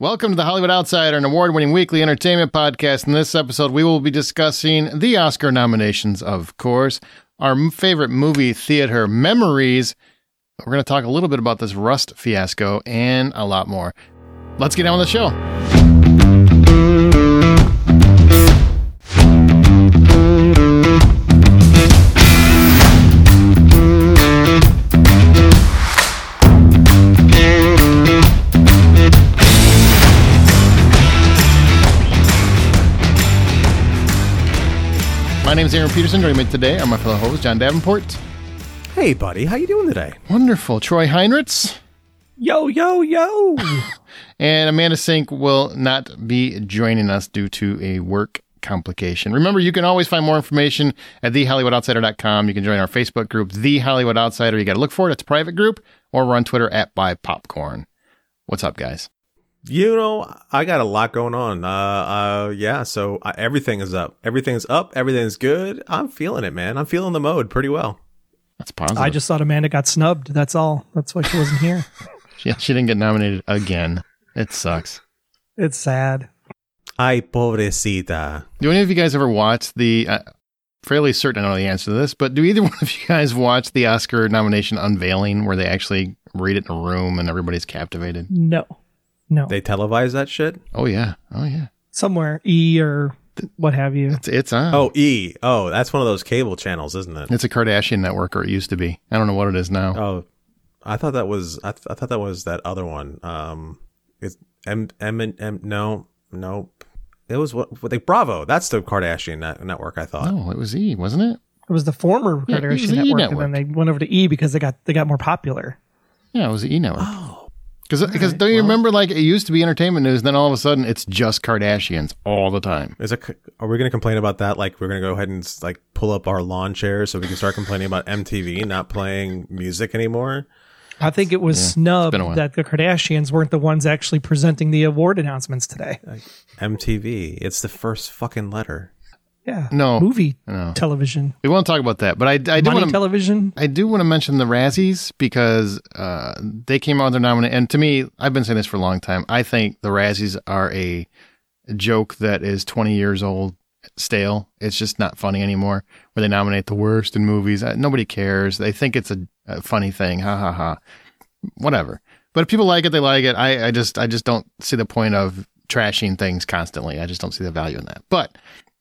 Welcome to the Hollywood Outsider, an award-winning weekly entertainment podcast. In this episode, we will be discussing the Oscar nominations, of course, our favorite movie theater memories. We're going to talk a little bit about this Rust fiasco and a lot more. Let's get on with the show. My name is Aaron Peterson. Joining me today are my fellow host, John Davenport. Hey, buddy. How you doing today? Wonderful. Troy Heinrichs. Yo, yo, yo. And Amanda Sink will not be joining us due to a work complication. Remember, you can always find more information at thehollywoodoutsiders.com. You can join our Facebook group, The Hollywood Outsider. You got to look for it. It's a private group. Or we're on Twitter at BuyPopcorn. What's up, guys? You know, I got a lot going on. So everything is up. Everything's up. Everything's good. I'm feeling it, man. I'm feeling the mode pretty well. That's positive. I just thought Amanda got snubbed. That's all. That's why she wasn't here. She didn't get nominated again. It sucks. It's sad. Ay, pobrecita. Do any of you guys ever watch the, fairly certain I know the answer to this, but do either one of you guys watch the Oscar nomination unveiling where they actually read it in a room and everybody's captivated? No. They televise that shit? Oh, yeah. Somewhere, E or what have you. It's on. Oh, E. Oh, that's one of those cable channels, isn't it? It's a Kardashian network, or it used to be. I don't know what it is now. Oh, I thought that was that other one. It's no. It was what Bravo. That's the Kardashian network, I thought. No, it was E, wasn't it? It was the former Yeah, it was Kardashian the E network, network. and then they went over to E because they got more popular. Yeah, it was the E network. Oh. Because don't you remember, like, it used to be entertainment news, then all of a sudden it's just Kardashians all the time. Are we going to complain about that? Like, we're going to go ahead and like pull up our lawn chairs so we can start complaining about MTV not playing music anymore? I think it was snubbed been a while. that the Kardashians weren't the ones actually presenting the award announcements today. MTV. It's the first fucking letter. Yeah. No. Movie No. television. We won't talk about that, but I do Money want to... television. I do want to mention the Razzies because they came out with their nomination. And to me, I've been saying this for a long time. I think the Razzies are a joke that is 20 years old, stale. It's just not funny anymore, where they nominate the worst in movies. Nobody cares. They think it's a funny thing. Ha, ha, ha. Whatever. But if people like it, they like it. I just don't see the point of trashing things constantly. I just don't see the value in that. But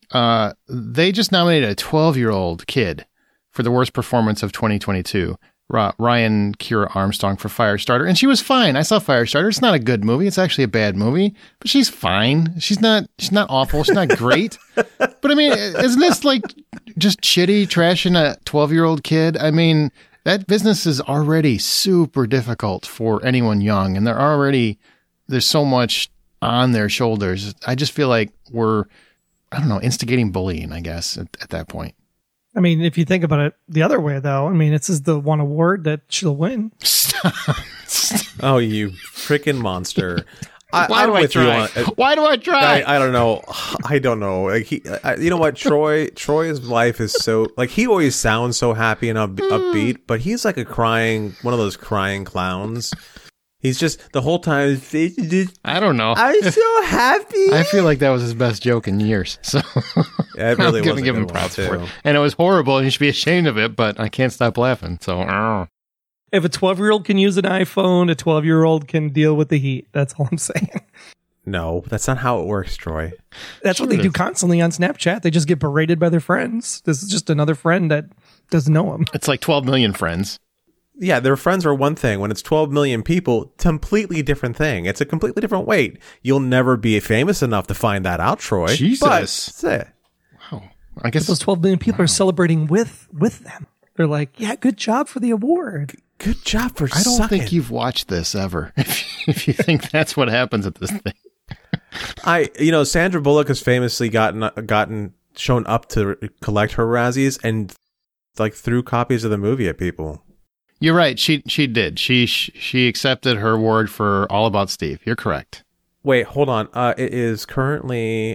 they just nominated a 12-year-old kid for the worst performance of 2022, Ryan Kira Armstrong for Firestarter. And she was fine. I saw Firestarter. It's not a good movie. It's actually a bad movie, but she's fine. She's not awful. She's not great. But I mean, isn't this like just shitty trashing a 12-year-old kid? I mean, that business is already super difficult for anyone young, and there's so much on their shoulders. I just feel like we're, I don't know, instigating bullying, I guess, at that point. I mean, if you think about it the other way, though, I mean, this is the one award that she'll win. Stop. Oh, you freaking monster. Why do I try? Why do I try? I don't know. I don't know. Like you know what? Troy's life is so, like, he always sounds so happy and upbeat, but he's like one of those crying clowns. He's just the whole time. I don't know. I'm so happy. I feel like that was his best joke in years. So Yeah, it really I'm going to was a give him good one, props too. for it. And it was horrible, and you should be ashamed of it, but I can't stop laughing. So, If a 12-year-old can use an iPhone, a 12-year-old can deal with the heat. That's all I'm saying. No, that's not how it works, Troy. That's Sure what they it do is. constantly on Snapchat. They just get berated by their friends. This is just another friend that doesn't know them. it's like 12 million friends. Yeah, their friends are one thing. When it's 12 million people, completely different thing. It's a completely different weight. You'll never be famous enough to find that out, Troy. Jesus. But, Wow. I guess Those 12 million people are celebrating with them. They're like, yeah, good job for the award. good job for I don't sucking. think you've watched this ever. If you think that's what happens at this thing. Sandra Bullock has famously gotten shown up to collect her Razzies and like threw copies of the movie at people. You're right. She did. She accepted her award for All About Steve. You're correct. Wait, hold on. It is currently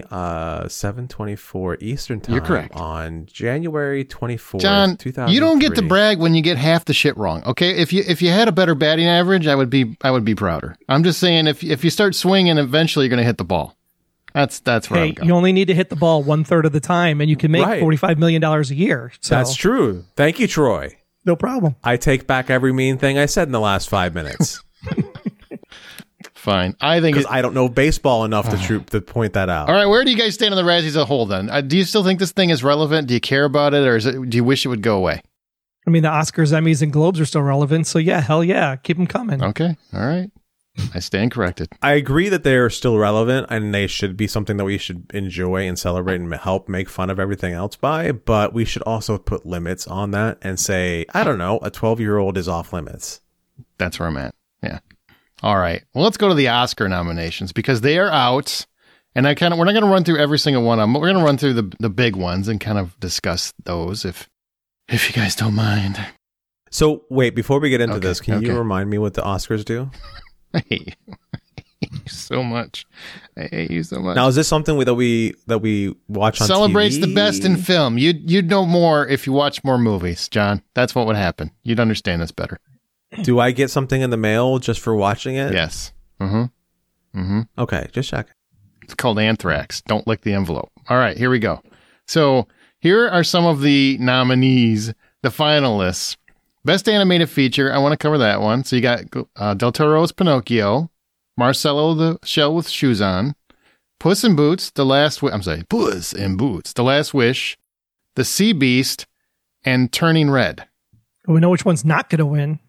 7:24 Eastern Time. You're correct. On January 24th, John, 2003. you don't get to brag when you get half the shit wrong. Okay, if you had a better batting average, I would be prouder. I'm just saying, if you start swinging, eventually you're going to hit the ball. That's where I'm going. You only need to hit the ball 1/3 of the time, and you can make $45 million a year. So That's true. Thank you, Troy. no problem. I take back every mean thing I said in the last 5 minutes. Fine. I think Because I don't know baseball enough to point that out. All right, where do you guys stand on the Razzies as a whole then? Do you still think this thing is relevant? Do you care about it, or do you wish it would go away? I mean, the Oscars, Emmys, and Globes are still relevant. So yeah, hell yeah, keep them coming. Okay. All right. I stand corrected. I agree that they're still relevant and they should be something that we should enjoy and celebrate and help make fun of everything else by, but we should also put limits on that and say, I don't know, a 12-year-old is off limits. That's where I'm at. Yeah. All right. Well, let's go to the Oscar nominations because they are out. And we're not going to run through every single one of them, but we're going to run through the big ones and kind of discuss those if you guys don't mind. So wait, before we get into this, can you remind me what the Oscars do? I hate you so much. I hate you so much. Now, is this something that we watch on Celebrates TV? the best in film. You'd know more if you watch more movies, John. That's what would happen. You'd understand this better. Do I get something in the mail just for watching it? Yes. Okay, just check. It's called Anthrax. Don't lick the envelope. All right, here we go. So here are some of the nominees, the finalists. Best Animated Feature, I want to cover that one. So you got Del Toro's Pinocchio, Marcelo the Shell with Shoes On, Puss in Boots, Puss in Boots, The Last Wish, The Sea Beast, and Turning Red. We know which one's not going to win.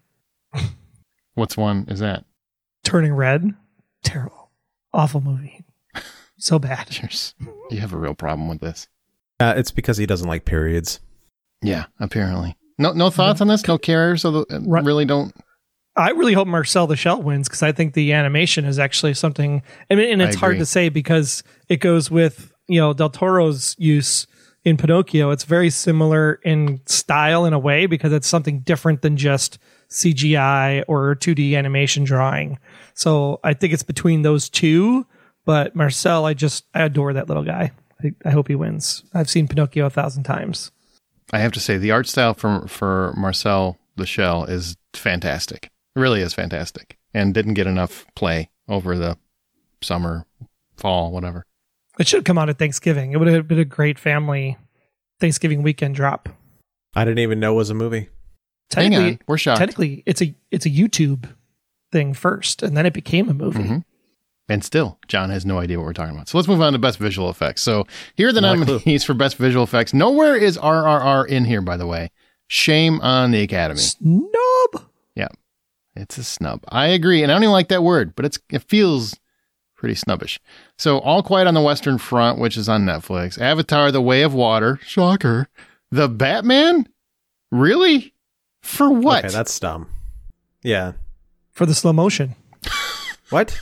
What's one is that? Turning Red. Terrible. Awful movie. So bad. You have a real problem with this. It's because he doesn't like periods. Yeah, apparently. No thoughts on this? No cares? So really don't. I really hope Marcel the Shell wins because I think the animation is actually something. I mean, and it's hard to say because it goes with Del Toro's use in Pinocchio. It's very similar in style in a way because it's something different than just CGI or 2D animation drawing. So I think it's between those two. But Marcel, I adore that little guy. I hope he wins. I've seen Pinocchio 1,000 times. I have to say, the art style for Marcel the Shell is fantastic. It really is fantastic. And didn't get enough play over the summer, fall, whatever. It should have come out at Thanksgiving. It would have been a great family Thanksgiving weekend drop. I didn't even know it was a movie. Hang on, we're shocked. Technically, it's a YouTube thing first, and then it became a movie. Mm-hmm. And still, John has no idea what we're talking about. So let's move on to Best Visual Effects. So here are the nominees for Best Visual Effects. Nowhere is RRR in here, by the way. Shame on the Academy. Snub. Yeah, it's a snub. I agree, and I don't even like that word, but it feels pretty snubbish. So All Quiet on the Western Front, which is on Netflix. Avatar: The Way of Water. Shocker. The Batman? Really? For what? Okay, that's dumb. Yeah. For the slow motion. What?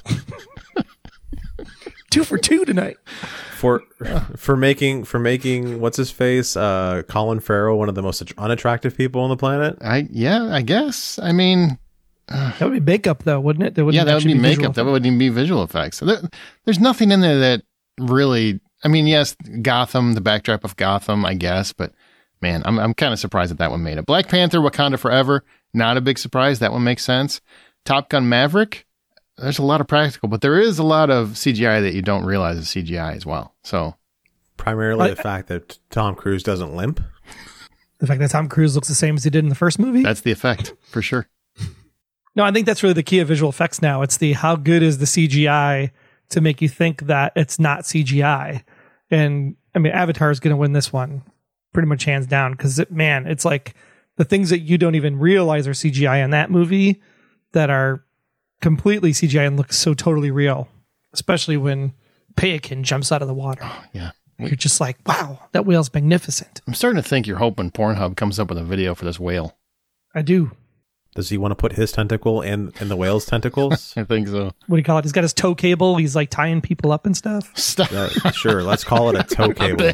2 for 2 tonight. For making what's his face, Colin Farrell, one of the most unattractive people on the planet. I guess. I mean, that would be makeup, though, wouldn't it? That would be makeup. That wouldn't even be visual effects. There's nothing in there that really. I mean, yes, Gotham, the backdrop of Gotham, I guess, but man, I'm kind of surprised that one made it. Black Panther: Wakanda Forever, not a big surprise. That one makes sense. Top Gun: Maverick. There's a lot of practical, but there is a lot of CGI that you don't realize is CGI as well. So, primarily the fact that Tom Cruise doesn't limp. The fact that Tom Cruise looks the same as he did in the first movie. That's the effect, for sure. No, I think that's really the key of visual effects now. It's the how good is the CGI to make you think that it's not CGI. And, I mean, Avatar is going to win this one pretty much hands down because, it's like the things that you don't even realize are CGI in that movie that are completely CGI and looks so totally real, especially when Payakin jumps out of the water. Oh, yeah. You're just like, wow, that whale's magnificent. I'm starting to think you're hoping Pornhub comes up with a video for this whale. I do. Does he want to put his tentacle in the whale's tentacles? I think so. What do you call it? He's got his tow cable. He's like tying people up and stuff. Sure, let's call it a tow cable.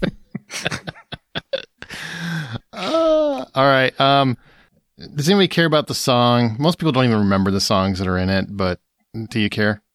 All right. Does anybody care about the song? Most people don't even remember the songs that are in it, but do you care?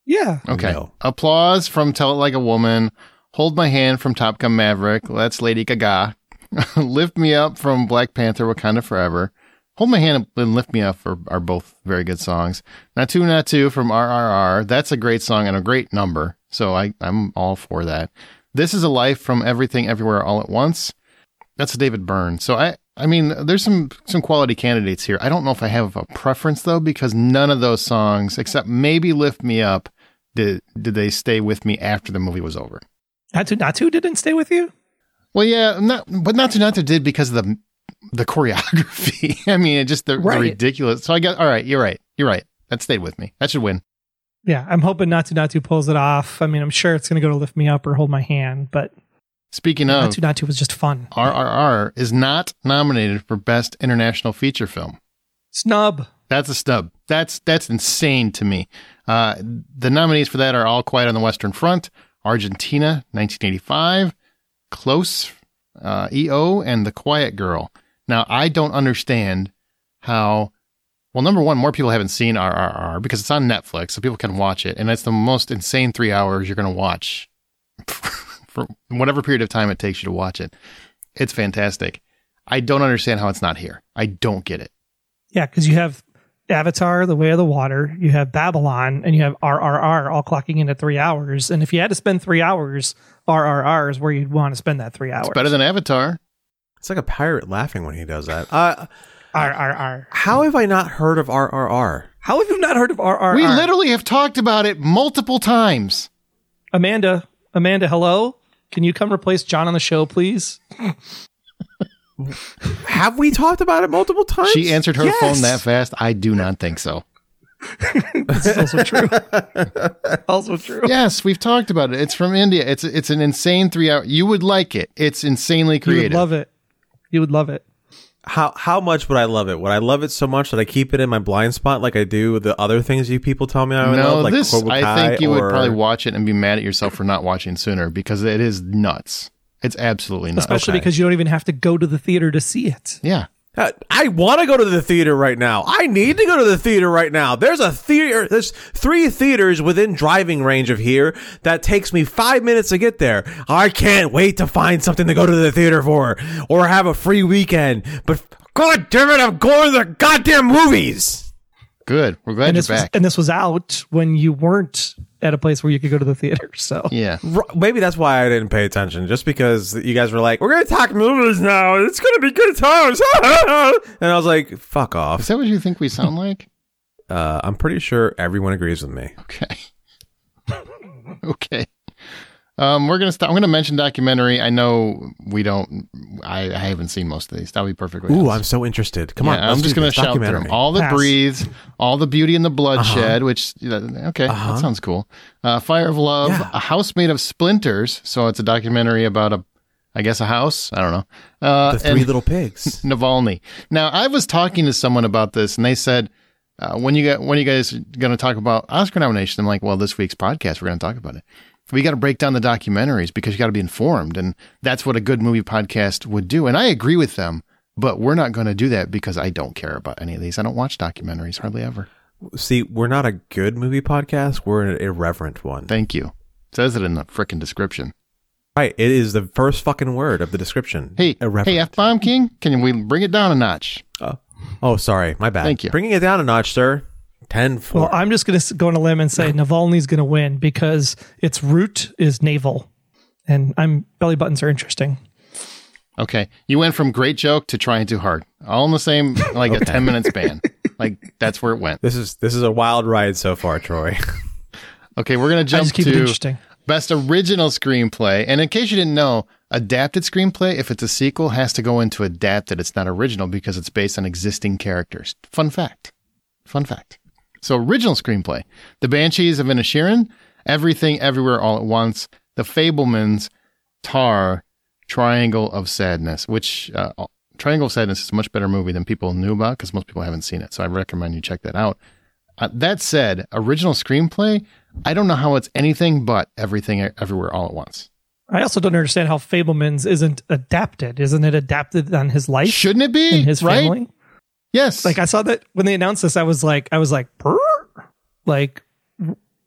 Yeah. Okay. No. Applause from Tell It Like a Woman. Hold My Hand from Top Gun Maverick. That's Lady Gaga. Lift Me Up from Black Panther, Wakanda Forever. Hold My Hand and Lift Me Up are both very good songs. Natu Natu from RRR. That's a great song and a great number. So I'm all for that. This Is a Life from Everything Everywhere All at Once. That's David Byrne. So I mean, there's some quality candidates here. I don't know if I have a preference though, because none of those songs, except maybe Lift Me Up, did they stay with me after the movie was over. Natu Natu didn't stay with you? Well, yeah, but Natu Natu did because of the choreography. I mean, it just the ridiculous. So all right, you're right. That stayed with me. That should win. Yeah, I'm hoping Natu Natu pulls it off. I mean, I'm sure it's going to go to Lift Me Up or Hold My Hand, but speaking of, Natu Natu was just fun. RRR is not nominated for Best International Feature Film. Snub. That's a snub. That's insane to me. The nominees for that are All Quiet on the Western Front, Argentina, 1985, Close, EO, and The Quiet Girl. Now, I don't understand how... Well, number one, more people haven't seen RRR because it's on Netflix, so people can watch it. And it's the most insane 3 hours you're going to watch for whatever period of time it takes you to watch it. It's fantastic. I don't understand how it's not here. I don't get it. Yeah, because you have Avatar, The Way of the Water, you have Babylon, and you have RRR all clocking into 3 hours. And if you had to spend 3 hours, RRR is where you'd want to spend that 3 hours. It's better than Avatar. It's like a pirate laughing when he does that. RRR. How have I not heard of RRR? How have you not heard of RRR? We literally have talked about it multiple times. Amanda, hello? Can you come replace John on the show, please? Have we talked about it multiple times? She answered her phone that fast. I do not think so. This is also true. Also true. Yes, we've talked about it. It's from India. It's an insane 3 hour. You would like it. It's insanely creative. You would love it. You would love it. How much would I love it? Would I love it so much that I keep it in my blind spot like I do with the other things you people tell me I would love? Like this, Cobra Kai, I think you would probably watch it and be mad at yourself for not watching sooner because it is nuts. It's absolutely nuts. Especially because you don't even have to go to the theater to see it. Yeah. I want to go to the theater right now. I need to go to the theater right now. There's 3 theaters within driving range of here that takes me 5 minutes to get there. I can't wait to find something to go to the theater for or have a free weekend. But God damn it, I'm going to the goddamn movies. Good. We're glad you're back. And this was out when you weren't at a place where you could go to the theater. So yeah, maybe that's why I didn't pay attention. Just because you guys were like, "We're going to talk movies now. It's going to be good times," and I was like, "Fuck off." Is that what you think we sound like? I'm pretty sure everyone agrees with me. Okay. Okay. We're gonna stop. I'm gonna mention documentary. I know we don't. I haven't seen most of these. That'll be perfectly. Ooh, honest. I'm so interested. Come on, I'm just gonna shout through them. All That Breathes, All the Beauty and the Bloodshed. Which that sounds cool. Fire of Love, A House Made of Splinters. So it's a documentary about a house. I don't know. The Three Little Pigs. Navalny. Now I was talking to someone about this, and they said, when you guys going to talk about Oscar nominations? I'm like, well, this week's podcast we're going to talk about it. We got to break down the documentaries because you got to be informed. And that's what a good movie podcast would do. And I agree with them, but we're not going to do that because I don't care about any of these. I don't watch documentaries hardly ever. See, we're not a good movie podcast. We're an irreverent one. Thank you. It says it in the frickin' description. Right. It is the first fucking word of the description. Hey, F-Bomb King, can we bring it down a notch? Oh, sorry. My bad. Thank you. Bringing it down a notch, sir. 10-4. Well, I'm just going to go on a limb and say Navalny's going to win because its root is navel, and belly buttons are interesting. Okay, you went from great joke to trying too hard, all in the same a 10-minute span. Like that's where it went. This is a wild ride so far, Troy. Okay, we're gonna jump to best original screenplay, and in case you didn't know, adapted screenplay, if it's a sequel, has to go into adapted. It's not original because it's based on existing characters. Fun fact. So original screenplay, The Banshees of Inisherin, Everything Everywhere All at Once, The Fabelmans, Tar, Triangle of Sadness, which Triangle of Sadness is a much better movie than people knew about because most people haven't seen it. So I recommend you check that out. That said, original screenplay, I don't know how it's anything but Everything Everywhere All at Once. I also don't understand how Fabelmans isn't adapted. Isn't it adapted on his life? Shouldn't it be? And his family? Yes. Like I saw that when they announced this, I was like, like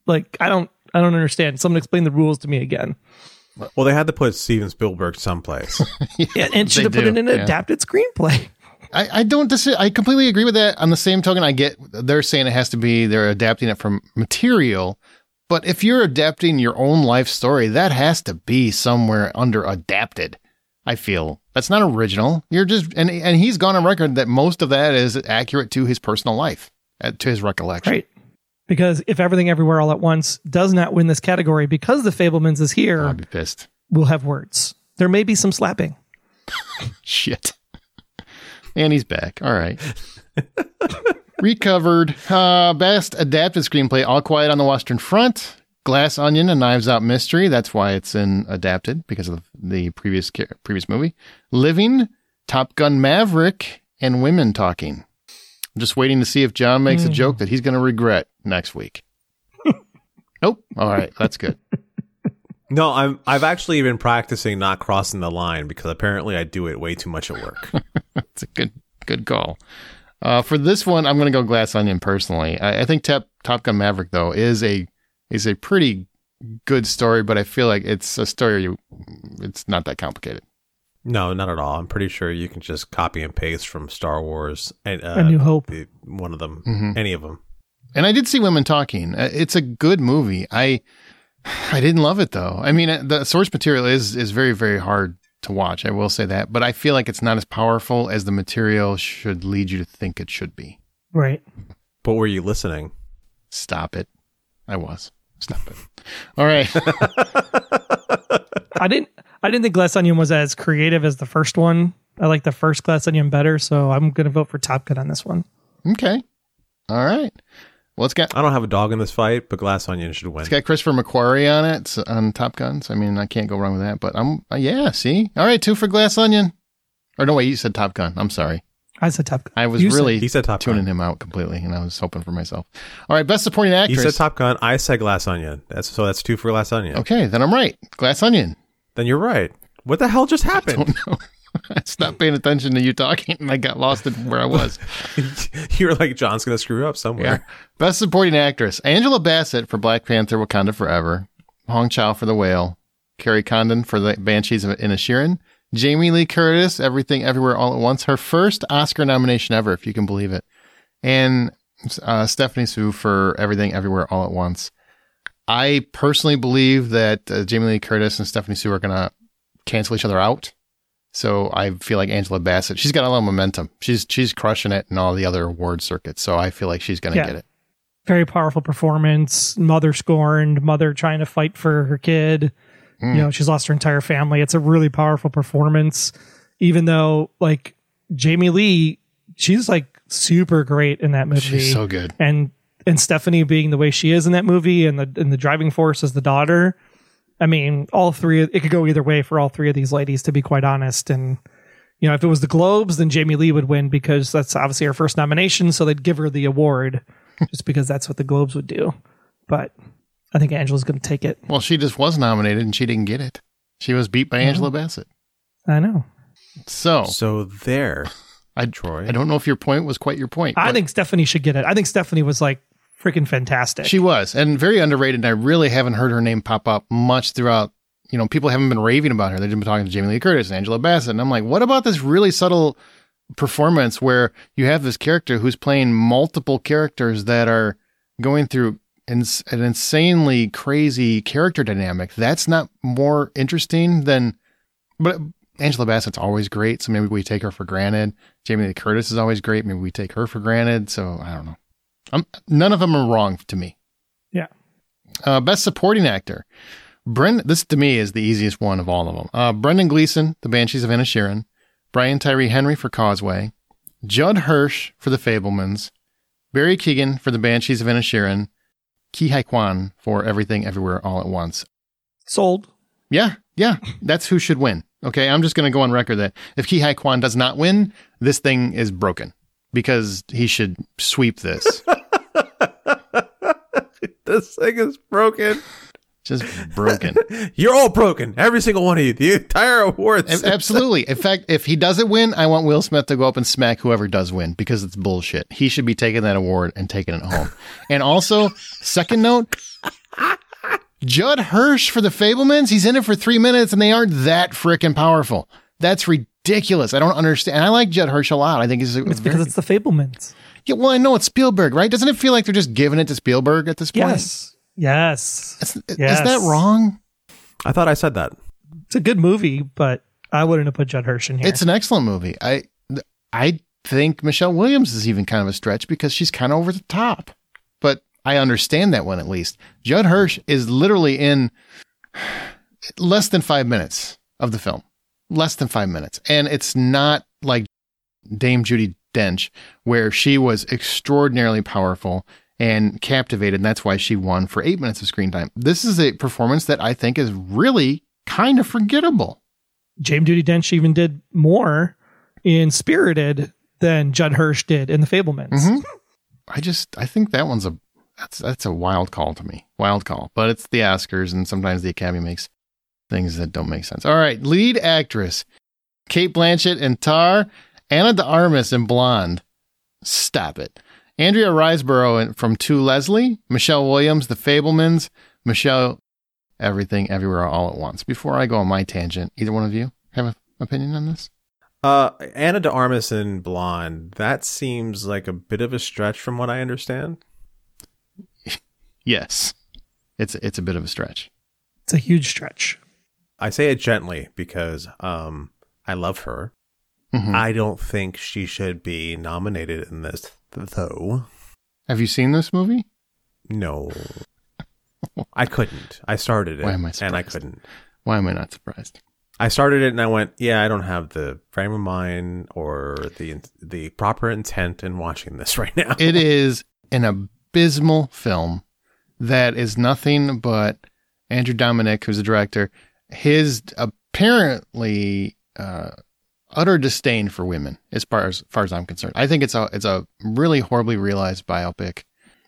Like, I don't understand. Someone explain the rules to me again. Well, they had to put Steven Spielberg someplace. And should have put it in an adapted screenplay. I don't I completely agree with that. On the same token, I get they're saying it has to be, they're adapting it from material. But if you're adapting your own life story, that has to be somewhere under adapted. I feel that's not original. You're just, and he's gone on record that most of that is accurate to his personal life, to his recollection. Right. Because if Everything Everywhere All at Once does not win this category because The Fabelmans is here, I'll be pissed. We'll have words. There may be some slapping. Shit. And he's back. All right. Recovered. Best adapted screenplay, All Quiet on the Western Front, Glass Onion, and Knives Out Mystery. That's why it's in adapted, because of the previous movie. Living, Top Gun Maverick, and Women Talking. I'm just waiting to see if John makes a joke that he's going to regret next week. Nope. All right. That's good. No, I've actually been practicing not crossing the line because apparently I do it way too much at work. That's a good call. For this one, I'm going to go Glass Onion personally. I think Top Gun Maverick, though, is a pretty good story, but I feel like it's a story it's not that complicated. No, not at all. I'm pretty sure you can just copy and paste from Star Wars and A New Hope. One of them, any of them. And I did see Women Talking. It's a good movie. I didn't love it, though. I mean, the source material is very, very hard to watch. I will say that. But I feel like it's not as powerful as the material should lead you to think it should be. Right. But were you listening? Stop it. I was. Stop it. All right. I didn't think Glass Onion was as creative as the first one. I like the first Glass Onion better, so I'm going to vote for Top Gun on this one. Okay. All right. Well, it's got... I don't have a dog in this fight, but Glass Onion should win. It's got Christopher McQuarrie on it, on Top Gun. So, I mean, I can't go wrong with that. But yeah, see? All right, 2 for Glass Onion. Or no, wait, you said Top Gun. I'm sorry. I said Top Gun. I was he said Top tuning Gun. him out completely, and I was hoping for myself. All right, Best Supporting Actress. You said Top Gun. I said Glass Onion. That's 2 for Glass Onion. Okay, then I'm right. Glass Onion. Then you're right. What the hell just happened? I don't know. I stopped paying attention to you talking, and I got lost in where I was. You're like, John's going to screw up somewhere. Yeah. Best Supporting Actress. Angela Bassett for Black Panther, Wakanda Forever. Hong Chow for The Whale. Carrie Condon for The Banshees of Inisherin. Jamie Lee Curtis, Everything Everywhere All at Once. Her first Oscar nomination ever, if you can believe it. And Stephanie Hsu for Everything Everywhere All at Once. I personally believe that Jamie Lee Curtis and Stephanie Hsu are going to cancel each other out. So I feel like Angela Bassett, she's got a lot of momentum. She's crushing it in all the other award circuits. So I feel like she's going to get it. Very powerful performance. Mother scorned, mother trying to fight for her kid. You know, she's lost her entire family. It's a really powerful performance. Even though, like, Jamie Lee, she's like super great in that movie. She's so good. And Stephanie being the way she is in that movie, and the driving force as the daughter. I mean, all three, it could go either way for all three of these ladies, to be quite honest. And, you know, if it was the Globes, then Jamie Lee would win because that's obviously her first nomination. So they'd give her the award just because that's what the Globes would do. But I think Angela's going to take it. Well, she just was nominated and she didn't get it. She was beat by Angela Bassett. I know. So there, Troy. I don't know if your point was quite your point. I think Stephanie should get it. I think Stephanie was like freaking fantastic. She was, and very underrated. And I really haven't heard her name pop up much throughout. You know, people haven't been raving about her. They've been talking to Jamie Lee Curtis and Angela Bassett. And I'm like, what about this really subtle performance where you have this character who's playing multiple characters that are going through an insanely crazy character dynamic? That's not more interesting than, but Angela Bassett's always great. So maybe we take her for granted. Jamie Lee Curtis is always great. Maybe we take her for granted. So I don't know. None of them are wrong to me. Yeah. Best Supporting Actor. This to me is the easiest one of all of them. Brendan Gleeson, The Banshees of Inisherin. Brian Tyree Henry for Causeway. Judd Hirsch for The Fabelmans. Barry Keoghan for The Banshees of Inisherin. Ki Hai Kwan for Everything Everywhere All at Once. Sold. Yeah. That's who should win. Okay, I'm just going to go on record that if Ki Hai Kwan does not win, this thing is broken because he should sweep this. This thing is broken. Just broken. You're all broken. Every single one of you. The entire awards. Absolutely. In fact, if he doesn't win, I want Will Smith to go up and smack whoever does win because it's bullshit. He should be taking that award and taking it home. And also, second note, Judd Hirsch for The Fabelmans? He's in it for 3 minutes and they aren't that freaking powerful. That's ridiculous. I don't understand. I like Judd Hirsch a lot. I think he's because it's The Fabelmans. Yeah, well, I know it's Spielberg, right? Doesn't it feel like they're just giving it to Spielberg at this point? Yes. Is that wrong? I thought I said that. It's a good movie, but I wouldn't have put Judd Hirsch in here. It's an excellent movie. I think Michelle Williams is even kind of a stretch because she's kind of over the top. But I understand that one at least. Judd Hirsch is literally in less than 5 minutes of the film. Less than 5 minutes. And it's not like Dame Judi Dench, where she was extraordinarily powerful and captivated, and that's why she won for 8 minutes of screen time. This is a performance that I think is really kind of forgettable. Dame Judi Dench even did more in Spirited than Judd Hirsch did in The Fabelmans. Mm-hmm. I think that one's that's a wild call to me. Wild call. But it's the Oscars, and sometimes the Academy makes things that don't make sense. All right, lead actress. Cate Blanchett in Tar, Ana de Armas in Blonde. Stop it. Andrea Riseborough from To Leslie, Michelle Williams, The Fabelmans, Michelle Everything Everywhere All at Once. Before I go on my tangent, either one of you have an opinion on this? Ana de Armas in Blonde, that seems like a bit of a stretch from what I understand. Yes. It's a bit of a stretch. It's a huge stretch. I say it gently because I love her. Mm-hmm. I don't think she should be nominated in this, though. Have you seen this movie? No. I couldn't. I started it, Why am I surprised? And I couldn't. Why am I not surprised? I started it and I went, yeah, I don't have the frame of mind or the proper intent in watching this right now. It is an abysmal film that is nothing but Andrew Dominik, who's the director, his apparently utter disdain for women, as far as I'm concerned. I think it's a really horribly realized biopic,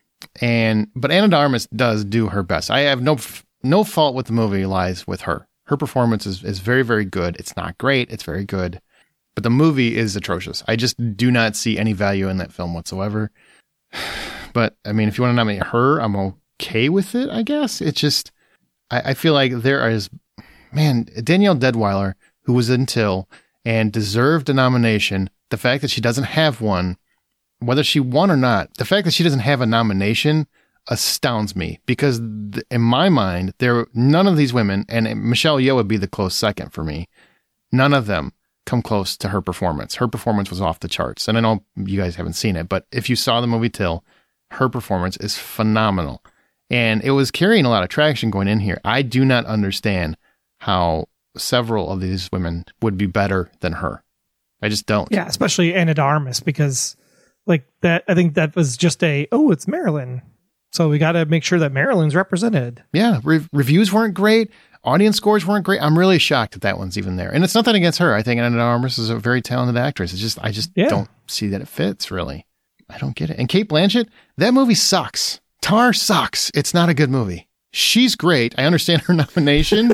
but Ana de Armas does do her best. I have no fault with the movie lies with her. Her performance is very, very good. It's not great. It's very good. But the movie is atrocious. I just do not see any value in that film whatsoever. But, I mean, if you want to nominate her, I'm okay with it, I guess. It's just, I feel like there is, man, Danielle Deadwyler, who was in Till and deserved a nomination. The fact that she doesn't have one, whether she won or not, the fact that she doesn't have a nomination astounds me, because in my mind, none of these women, and Michelle Yeoh would be the close second for me, none of them come close to her performance. Her performance was off the charts. And I know you guys haven't seen it, but if you saw the movie Till, her performance is phenomenal. And it was carrying a lot of traction going in here. I do not understand how several of these women would be better than her. I just don't. Yeah, especially Ana de Armas, because like that, I think that was just it's Marilyn. So we got to make sure that Marilyn's represented. Yeah, reviews weren't great. Audience scores weren't great. I'm really shocked that one's even there. And it's nothing against her. I think Ana de Armas is a very talented actress. It's just, I just don't see that it fits, really. I don't get it. And Cate Blanchett, that movie sucks. Tar sucks. It's not a good movie. She's great. I understand her nomination.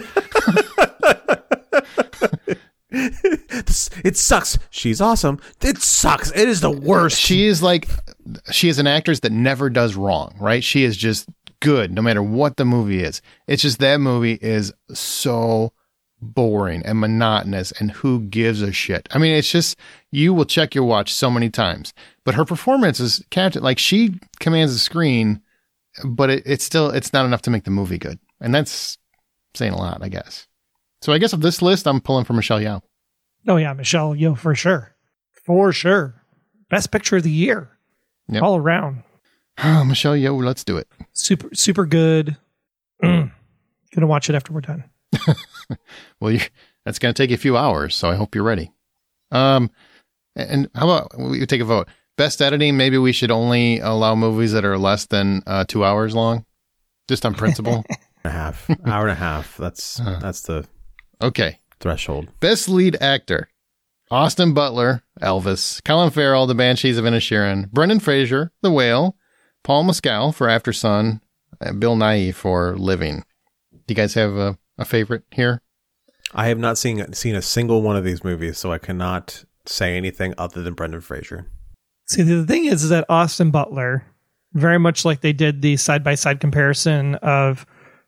It sucks. She's awesome. It sucks. It is the worst. She is an actress that never does wrong, right? She is just good no matter what the movie is. It's just that movie is so boring and monotonous, and who gives a shit? I mean, it's just, you will check your watch so many times, but her performance is captain. Like, she commands the screen, but it's not enough to make the movie good. And that's saying a lot, I guess. So I guess of this list, I'm pulling for Michelle Yeoh. Oh yeah, Michelle Yeoh for sure. For sure. Best picture of the year. Yep. All around. Michelle Yeoh, let's do it. Super, super good. Gonna watch it after we're done. Well, that's going to take you a few hours, so I hope you're ready. And how about we take a vote? Best editing, maybe we should only allow movies that are less than 2 hours long, just on principle. Hour and a half. That's the threshold. Best lead actor: Austin Butler, Elvis; Colin Farrell, The Banshees of Inisherin; Brendan Fraser, The Whale; Paul Mescal for After Sun; and Bill Nighy for Living. Do you guys have a favorite here? I have not seen a single one of these movies, so I cannot say anything other than Brendan Fraser. See, the thing is that Austin Butler, very much like they did the side-by-side comparison of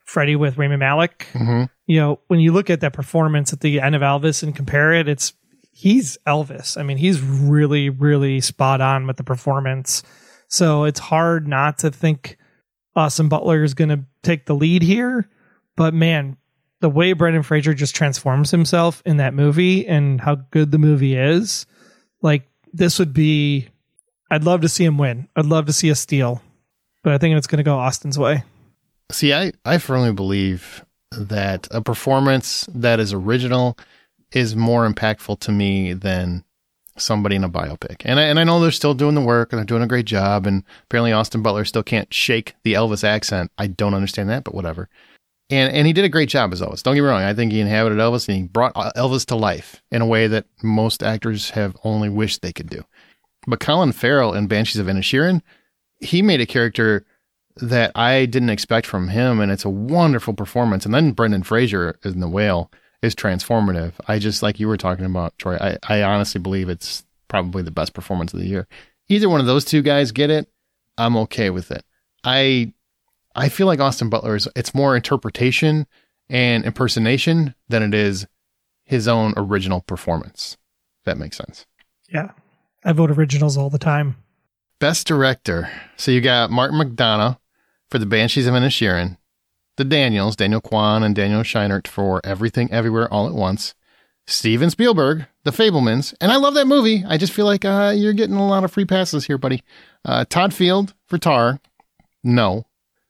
Freddie with Rami Malek. Mm-hmm. You know, when you look at that performance at the end of Elvis and compare it, he's Elvis. I mean, he's really, really spot on with the performance. So it's hard not to think Austin Butler is going to take the lead here. But man, the way Brendan Fraser just transforms himself in that movie and how good the movie is, like this would be, I'd love to see him win. I'd love to see a steal, but I think it's going to go Austin's way. See, I firmly believe that a performance that is original is more impactful to me than somebody in a biopic. And I know they're still doing the work and they're doing a great job. And apparently Austin Butler still can't shake the Elvis accent. I don't understand that, but whatever. And he did a great job as Elvis. Don't get me wrong. I think he inhabited Elvis and he brought Elvis to life in a way that most actors have only wished they could do. But Colin Farrell in Banshees of Inisherin, he made a character that I didn't expect from him, and it's a wonderful performance. And then Brendan Fraser in The Whale is transformative. I just, like you were talking about, Troy, I honestly believe it's probably the best performance of the year. Either one of those two guys get it, I'm okay with it. I feel like Austin Butler it's more interpretation and impersonation than it is his own original performance. If that makes sense. Yeah. I vote originals all the time. Best Director. So you got Martin McDonagh for The Banshees of Inisherin, the Daniels, Daniel Kwan and Daniel Scheinert for Everything Everywhere All at Once, Steven Spielberg, The Fabelmans, and I love that movie. I just feel like you're getting a lot of free passes here, buddy. Todd Field for Tar, no.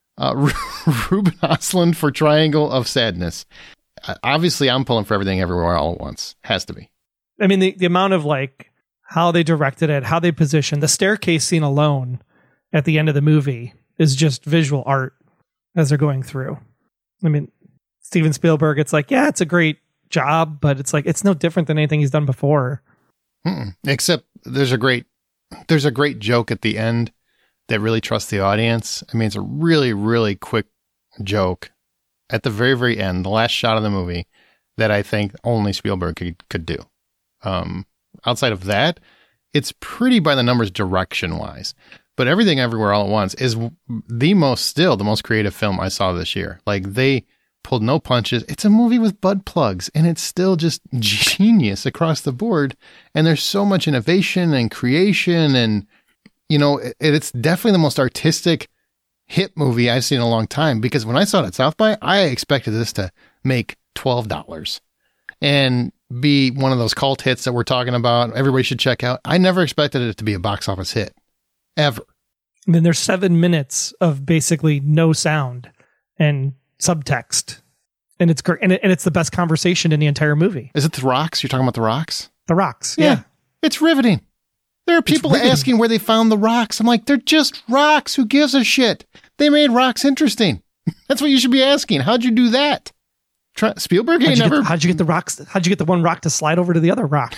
Ruben Östlund for Triangle of Sadness. Obviously, I'm pulling for Everything Everywhere All at Once. Has to be. I mean, the amount of like how they directed it, how they positioned the staircase scene alone at the end of the movie is just visual art as they're going through. I mean, Steven Spielberg, it's like, yeah, it's a great job, but it's like, it's no different than anything he's done before. Except there's a great joke at the end that really trusts the audience. I mean, it's a really, really quick joke at the very, very end, the last shot of the movie that I think only Spielberg could do. Outside of that, it's pretty by the numbers direction wise, but Everything Everywhere All at Once is the most creative film I saw this year. Like they pulled no punches. It's a movie with butt plugs and it's still just genius across the board. And there's so much innovation and creation and, you know, it's definitely the most artistic hit movie I've seen in a long time, because when I saw it at South by, I expected this to make $12 and be one of those cult hits that we're talking about. Everybody should check out. I never expected it to be a box office hit ever. I mean, there's 7 minutes of basically no sound and subtext, and it's great. And it's the best conversation in the entire movie. Is it The Rocks? You're talking about The Rocks? The Rocks. Yeah. It's riveting. There are people asking where they found the rocks. I'm like, they're just rocks. Who gives a shit? They made rocks interesting. That's what you should be asking. How'd you do that? Spielberg ain't never. How'd you get the rocks? How'd you get the one rock to slide over to the other rock?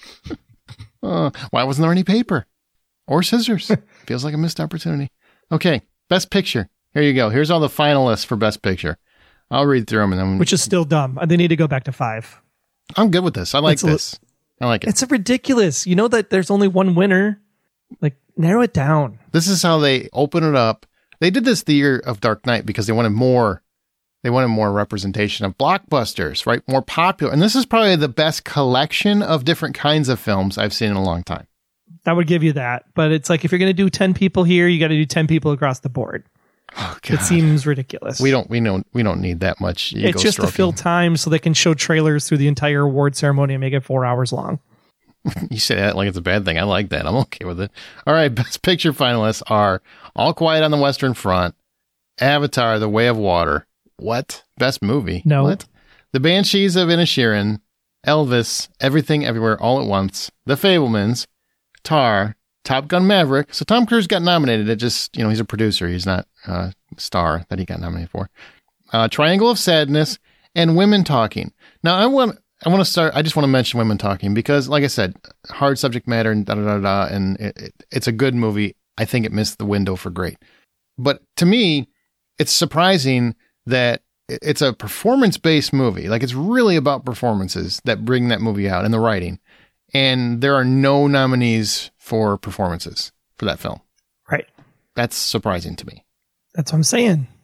Why wasn't there any paper or scissors? Feels like a missed opportunity. Okay, Best Picture. Here you go. Here's all the finalists for Best Picture. I'll read through them and then. Which is still dumb. They need to go back to 5. I'm good with this. I like this. I like it. It's ridiculous. You know that there's only one winner. Like, narrow it down. This is how they open it up. They did this the year of Dark Knight because they wanted more representation of blockbusters, right? More popular. And this is probably the best collection of different kinds of films I've seen in a long time. I would give you that. But it's like, if you're going to do 10 people here, you got to do 10 people across the board. Oh, God. It seems ridiculous. We don't need that much ego It's just stroking. to fill time so they can show trailers through the entire award ceremony and make it 4 hours long. You say that like it's a bad thing. I like that. I'm okay with it. All right. Best Picture finalists are All Quiet on the Western Front, Avatar, The Way of Water. What? Best movie? No. What? The Banshees of Inisherin, Elvis, Everything Everywhere All at Once, The Fabelmans, Tar, Top Gun Maverick. So Tom Cruise got nominated. It just, he's a producer. He's not a star that he got nominated for. Triangle of Sadness and Women Talking. Now, I just want to mention Women Talking because, like I said, hard subject matter and and it's a good movie. I think it missed the window for great. But to me, it's surprising that it's a performance-based movie. Like, it's really about performances that bring that movie out and the writing. And there are no nominees for performances for that film. Right. That's surprising to me. That's what I'm saying.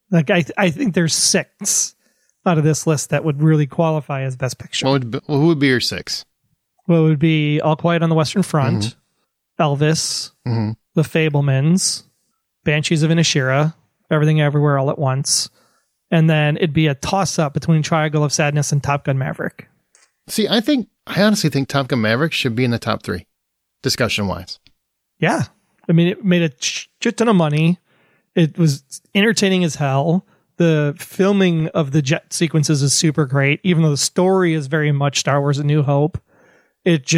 Like I think there's 6 out of this list that would really qualify as Best Picture. Who would be your 6? Well, it would be All Quiet on the Western Front, Elvis, The Fabelmans, Banshees of Inisherin, Everything Everywhere All at Once, and then it'd be a toss-up between Triangle of Sadness and Top Gun Maverick. See, I honestly think Top Gun Maverick should be in the top 3, discussion-wise. Yeah. I mean, it made a shit ton of money. It was entertaining as hell. The filming of the jet sequences is super great, even though the story is very much Star Wars: A New Hope. It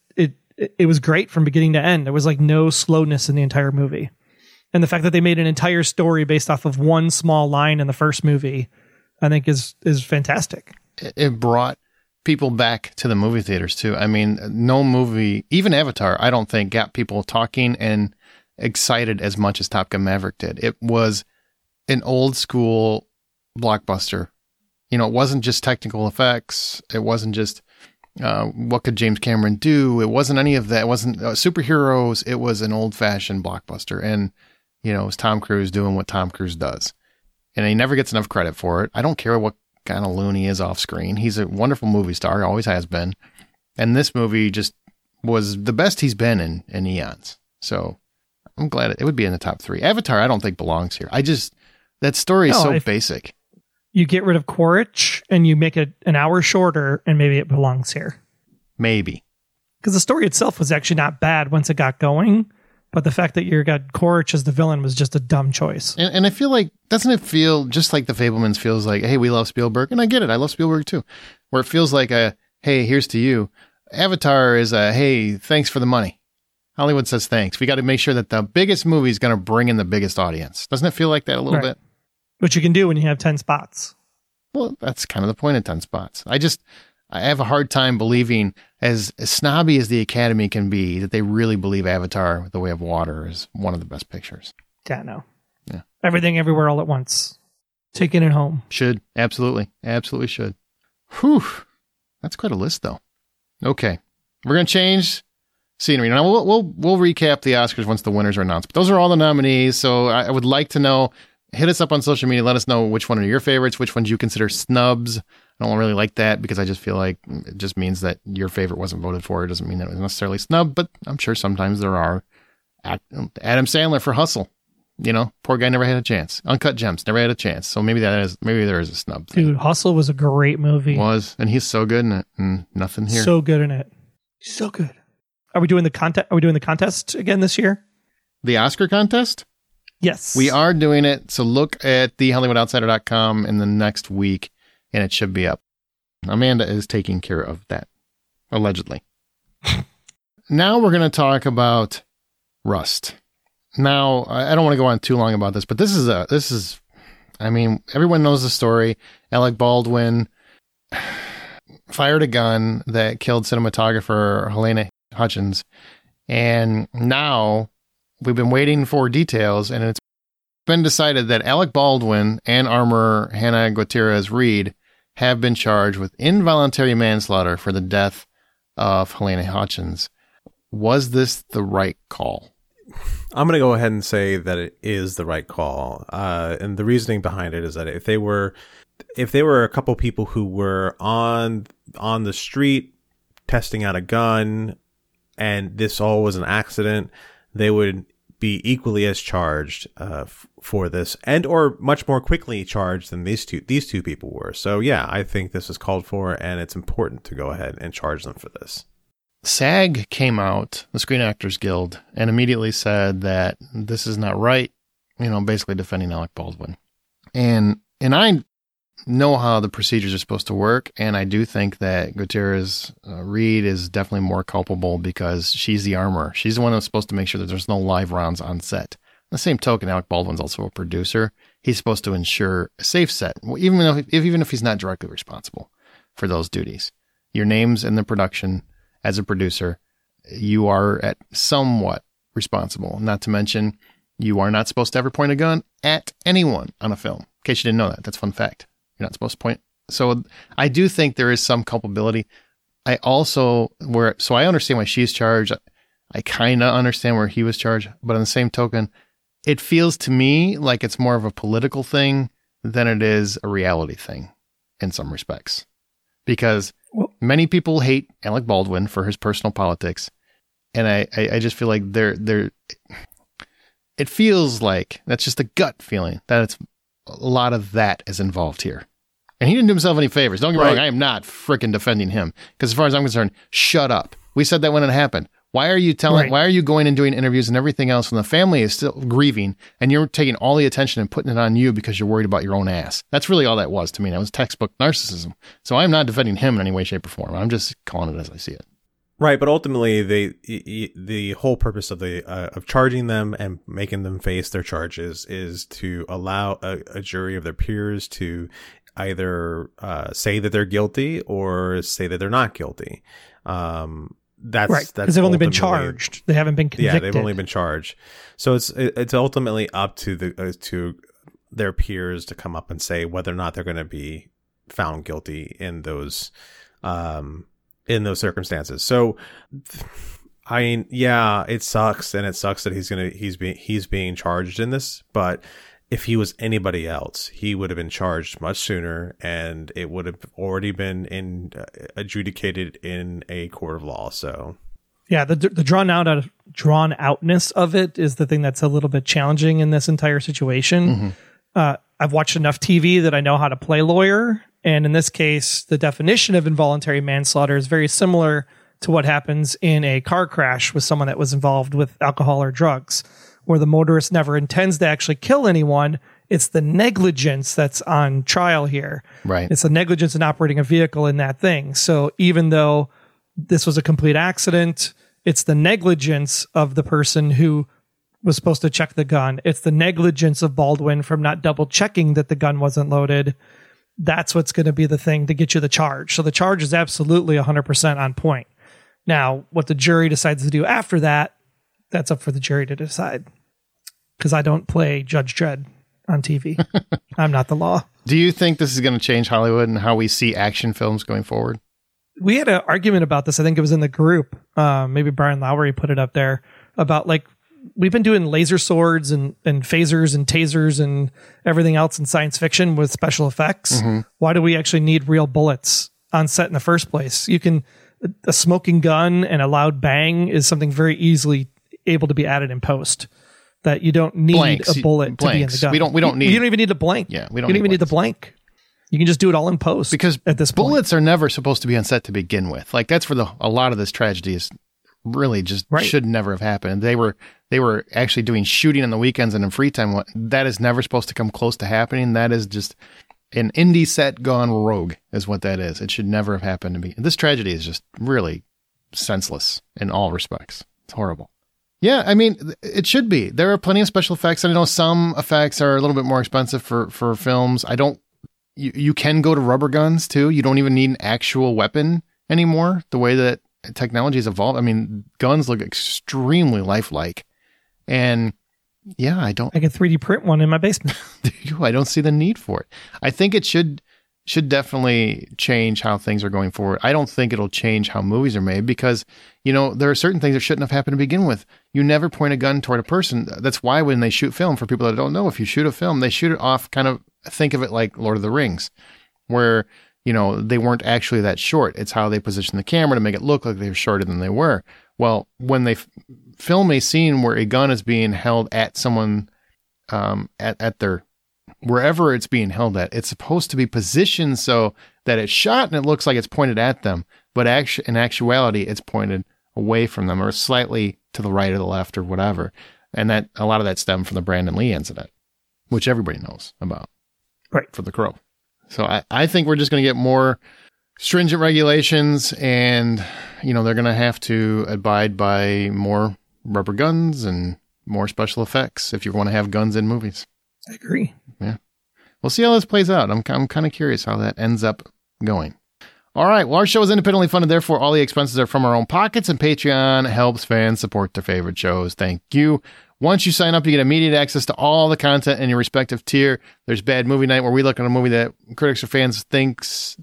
was great from beginning to end. There was like no slowness in the entire movie. And the fact that they made an entire story based off of one small line in the first movie, I think is fantastic. It brought people back to the movie theaters too. I mean, no movie, even Avatar, I don't think got people talking and excited as much as Top Gun Maverick did. It was an old school blockbuster. You know, it wasn't just technical effects. It wasn't just what could James Cameron do. It wasn't any of that. It wasn't superheroes. It was an old fashioned blockbuster. And, you know, it was Tom Cruise doing what Tom Cruise does. And he never gets enough credit for it. I don't care what kind of loon he is off screen. He's a wonderful movie star. Always has been. And this movie just was the best he's been in eons. So I'm glad it would be in the top 3. Avatar, I don't think belongs here. That story is so basic. You get rid of Quaritch and you make it an hour shorter, and maybe it belongs here. Maybe. Because the story itself was actually not bad once it got going, but the fact that you got Quaritch as the villain was just a dumb choice. And I feel like, doesn't it feel just like The Fabelmans feels like, hey, we love Spielberg, and I get it, I love Spielberg too, where it feels like a, hey, here's to you. Avatar is a, hey, thanks for the money. Hollywood says thanks. We got to make sure that the biggest movie is going to bring in the biggest audience. Doesn't it feel like that a little bit? Which you can do when you have 10 spots. Well, that's kind of the point of 10 spots. I have a hard time believing, as snobby as the Academy can be, that they really believe Avatar: The Way of Water is one of the best pictures. Yeah, no. Yeah. Everything Everywhere All at Once. Taking it home. Should. Absolutely. Absolutely should. Whew. That's quite a list, though. Okay. We're going to change scenery. Now, we'll recap the Oscars once the winners are announced. But those are all the nominees, so I would like to know. Hit us up on social media. Let us know which one are your favorites, which ones you consider snubs. I don't really like that because I just feel like it just means that your favorite wasn't voted for. It doesn't mean that it was necessarily snub, but I'm sure sometimes there are. Adam Sandler for Hustle. You know, poor guy never had a chance. Uncut Gems never had a chance. So maybe there is a snub thing. Dude, Hustle was a great movie. And he's so good in it, and nothing here. So good in it. So good. Are we doing the contest again this year? The Oscar contest? Yes. We are doing it. So look at thehollywoodoutsider.com in the next week, and it should be up. Amanda is taking care of that, allegedly. Now we're going to talk about Rust. Now, I don't want to go on too long about this, but this is, I mean, everyone knows the story. Alec Baldwin fired a gun that killed cinematographer Helena Hutchins, and now we've been waiting for details, and it's been decided that Alec Baldwin and armorer Hannah Gutierrez-Reed have been charged with involuntary manslaughter for the death of Helena Hutchins. Was this the right call? I'm going to go ahead and say that it is the right call. And the reasoning behind it is that if they were a couple people who were on the street testing out a gun and this all was an accident, they would be equally as charged for this, and or much more quickly charged than these two people were. So yeah, I think this is called for, and it's important to go ahead and charge them for this. SAG came out, the Screen Actors Guild, and immediately said that this is not right, you know, basically defending Alec Baldwin. And I know how the procedures are supposed to work, and I do think that Gutierrez Reed is definitely more culpable because she's the armorer. She's the one that's supposed to make sure that there's no live rounds on set. On the same token, Alec Baldwin's also a producer. He's supposed to ensure a safe set, even if he's not directly responsible for those duties. Your name's in the production. As a producer, you are at somewhat responsible. Not to mention, you are not supposed to ever point a gun at anyone on a film. In case you didn't know that, that's a fun fact. You're not supposed to point. So I do think there is some culpability. I understand why she's charged. I kind of understand where he was charged, but on the same token, it feels to me like it's more of a political thing than it is a reality thing in some respects. Because many people hate Alec Baldwin for his personal politics. And I just feel like it feels like, that's just a gut feeling, that it's a lot of that is involved here. And he didn't do himself any favors. Don't get me wrong, I am not frickin' defending him. Because as far as I'm concerned, shut up. We said that when it happened. Why are you why are you going and doing interviews and everything else when the family is still grieving and you're taking all the attention and putting it on you because you're worried about your own ass? That's really all that was to me. That was textbook narcissism. So I'm not defending him in any way, shape, or form. I'm just calling it as I see it. Right, but ultimately, the whole purpose of of charging them and making them face their charges is to allow a jury of their peers to either say that they're guilty or say that they're not guilty. That's right, because they've only been charged. They haven't been convicted. Yeah, they've only been charged. So it's ultimately up to to their peers to come up and say whether or not they're going to be found guilty in those circumstances. So, I mean, yeah, it sucks, and it sucks that he's being charged in this. But if he was anybody else, he would have been charged much sooner, and it would have already been adjudicated in a court of law. So, yeah, the drawn outness of it is the thing that's a little bit challenging in this entire situation. Mm-hmm. I've watched enough TV that I know how to play lawyer. And in this case, the definition of involuntary manslaughter is very similar to what happens in a car crash with someone that was involved with alcohol or drugs, where the motorist never intends to actually kill anyone. It's the negligence that's on trial here. Right. It's the negligence in operating a vehicle in that thing. So even though this was a complete accident, it's the negligence of the person who was supposed to check the gun. It's the negligence of Baldwin from not double checking that the gun wasn't loaded. That's what's going to be the thing to get you the charge. So the charge is absolutely 100% on point. Now, what the jury decides to do after that, that's up for the jury to decide. Because I don't play Judge Dredd on TV. I'm not the law. Do you think this is going to change Hollywood and how we see action films going forward? We had an argument about this. I think it was in the group. Maybe Brian Lowry put it up there about we've been doing laser swords and phasers and tasers and everything else in science fiction with special effects. Mm-hmm. Why do we actually need real bullets on set in the first place? A smoking gun and a loud bang is something very easily able to be added in post. That you don't need a bullet to be in the gun. We don't need. You don't even need a blank. Yeah, you don't even need the blank. You can just do it all in post. Because at this point, bullets are never supposed to be on set to begin with. Like that's where a lot of this tragedy is really just should never have happened. They were actually doing shooting on the weekends and in free time. That is never supposed to come close to happening. That is just an indie set gone rogue is what that is. It should never have happened to me. This tragedy is just really senseless in all respects. It's horrible. Yeah, I mean, it should be. There are plenty of special effects. I know some effects are a little bit more expensive for films. You can go to rubber guns too. You don't even need an actual weapon anymore. The way that technology has evolved. I mean, guns look extremely lifelike. And yeah, I can 3D print one in my basement. I don't see the need for it. I think it should definitely change how things are going forward. I don't think it'll change how movies are made because, there are certain things that shouldn't have happened to begin with. You never point a gun toward a person. That's why when they shoot film, for people that don't know, if you shoot a film, they shoot it off, kind of think of it like Lord of the Rings, where, they weren't actually that short. It's how they position the camera to make it look like they were shorter than they were. Well, when they film a scene where a gun is being held at someone, at their wherever it's being held at, it's supposed to be positioned so that it's shot and it looks like it's pointed at them, but in actuality, it's pointed away from them or slightly to the right or the left or whatever. And that a lot of that stemmed from the Brandon Lee incident, which everybody knows about, right? For The Crow. So I think we're just going to get more stringent regulations, and they're going to have to abide by more rubber guns and more special effects if you want to have guns in movies. I agree. Yeah. We'll see how this plays out. I'm kind of curious how that ends up going. All right. Well, our show is independently funded. Therefore, all the expenses are from our own pockets, and Patreon helps fans support their favorite shows. Thank you. Once you sign up, you get immediate access to all the content in your respective tier. There's Bad Movie Night, where we look at a movie that critics or fans thinks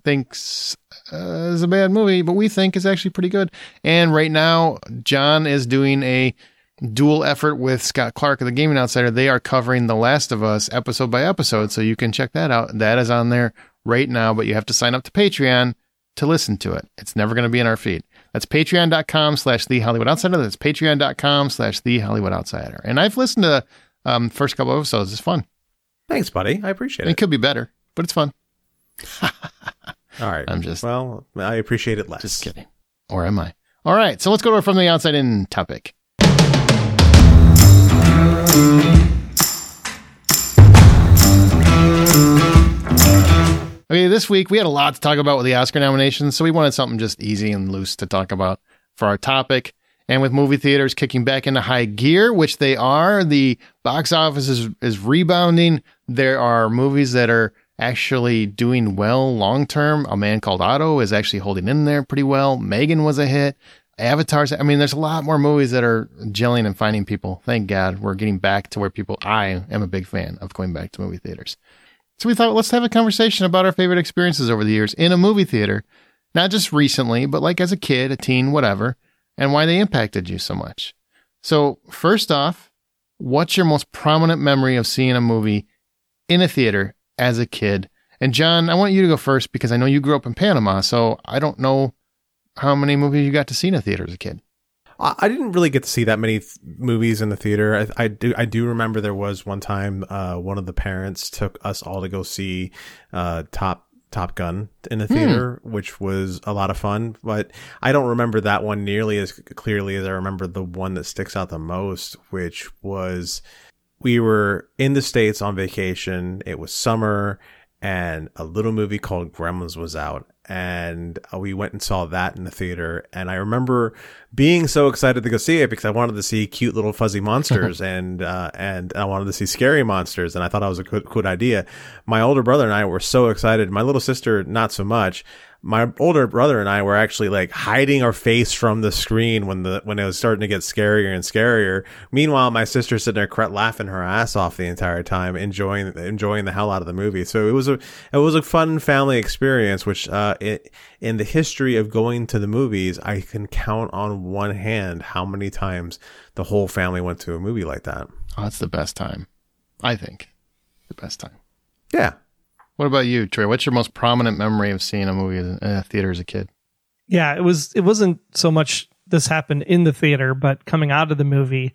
is a bad movie, but we think is actually pretty good. And right now, John is doing a dual effort with Scott Clark of the Gaming Outsider. They are covering The Last of Us episode by episode, so you can check that out. That is on there right now, but you have to sign up to Patreon to listen to it. It's never going to be in our feed. That's patreon.com/The Hollywood Outsider. That's patreon.com/The Hollywood Outsider. And I've listened to first couple of episodes. It's fun. Thanks, buddy. I appreciate it. It could be better, but it's fun. All right. Well, I appreciate it less. Just kidding. Or am I? All right. So let's go to our From the Outside In topic. Okay, this week we had a lot to talk about with the Oscar nominations, so we wanted something just easy and loose to talk about for our topic. And with movie theaters kicking back into high gear, which they are, the box office is rebounding. There are movies that are actually doing well long term. A Man Called Otto is actually holding in there pretty well. Megan was a hit. Avatar's, I mean, there's a lot more movies that are gelling and finding people. Thank God we're getting back to where I am a big fan of going back to movie theaters. So we thought, let's have a conversation about our favorite experiences over the years in a movie theater, not just recently, but like as a kid, a teen, whatever, and why they impacted you so much. So first off, what's your most prominent memory of seeing a movie in a theater as a kid? And John, I want you to go first because I know you grew up in Panama, so I don't know how many movies you got to see in a theater as a kid. I didn't really get to see that many movies in the theater. I do remember there was one time one of the parents took us all to go see Top Gun in the theater, which was a lot of fun. But I don't remember that one nearly as clearly as I remember the one that sticks out the most, which was we were in the States on vacation. It was summer, and a little movie called Gremlins was out. And we went and saw that in the theater. And I remember being so excited to go see it because I wanted to see cute little fuzzy monsters and I wanted to see scary monsters. And I thought that was a good idea. My older brother and I were so excited. My little sister, not so much. My older brother and I were actually like hiding our face from the screen when it was starting to get scarier and scarier. Meanwhile, my sister's sitting there laughing her ass off the entire time, enjoying the hell out of the movie. So it was a fun family experience, which in the history of going to the movies, I can count on one hand how many times the whole family went to a movie like that. Oh, that's the best time. I think the best time. Yeah. What about you, Troy? What's your most prominent memory of seeing a movie in a theater as a kid? Yeah, it wasn't so much this happened in the theater, but coming out of the movie,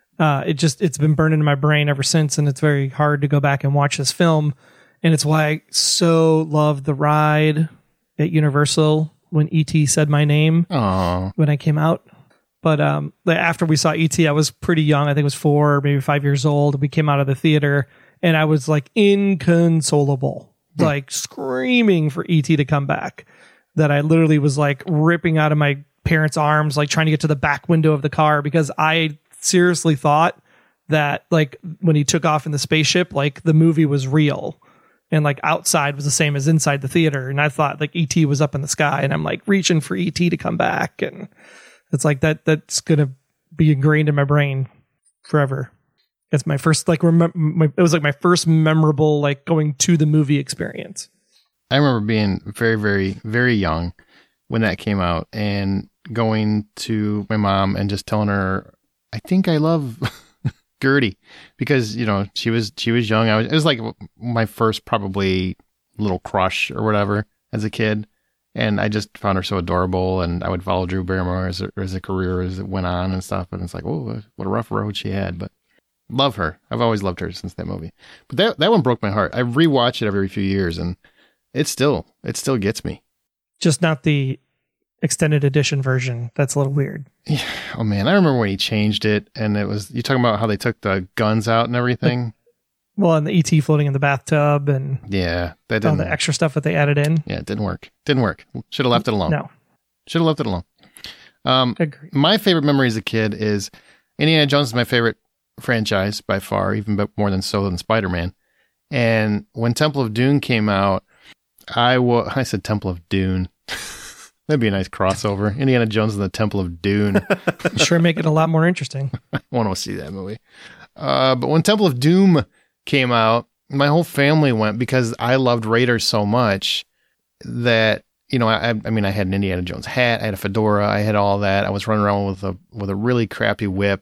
it's been burned into my brain ever since, and it's very hard to go back and watch this film. And it's why I so love the ride at Universal when E.T. said my name when I came out. But after we saw E.T., I was pretty young. I think it was 4 or maybe 5 years old. We came out of the theater, and I was like inconsolable. Like screaming for E.T. to come back, that I literally was like ripping out of my parents' arms, like trying to get to the back window of the car, because I seriously thought that like when he took off in the spaceship, like the movie was real and like outside was the same as inside the theater. And I thought like E.T. was up in the sky, and I'm like reaching for E.T. to come back. And it's like that's going to be ingrained in my brain forever. It's my first, like, it was like my first memorable, like, going to the movie experience. I remember being very, very, very young when that came out and going to my mom and just telling her, I think I love Gertie, because, you know, she was young. It was like my first probably little crush or whatever as a kid. And I just found her so adorable, and I would follow Drew Barrymore as a career as it went on and stuff. And it's like, oh, what a rough road she had, but love her. I've always loved her since that movie. But that one broke my heart. I rewatch it every few years, and it still gets me. Just not the extended edition version. That's a little weird. Yeah. Oh man, I remember when he changed it, and it was, you talking about how they took the guns out and everything. Well, and the E.T. floating in the bathtub, and yeah, that didn't, all the extra stuff that they added in. Yeah, it didn't work. Should have left it alone. No. Should have left it alone. Agreed. My favorite memory as a kid is Indiana Jones is my favorite franchise by far, even more than Spider-Man. And when Temple of Doom came out, I said Temple of Dune. That'd be a nice crossover. Indiana Jones and the Temple of Dune. Sure, make it a lot more interesting. I want to see that movie. But when Temple of Doom came out, my whole family went because I loved Raiders so much that, you know, I mean, I had an Indiana Jones hat, I had a fedora, I had all that. I was running around with a really crappy whip,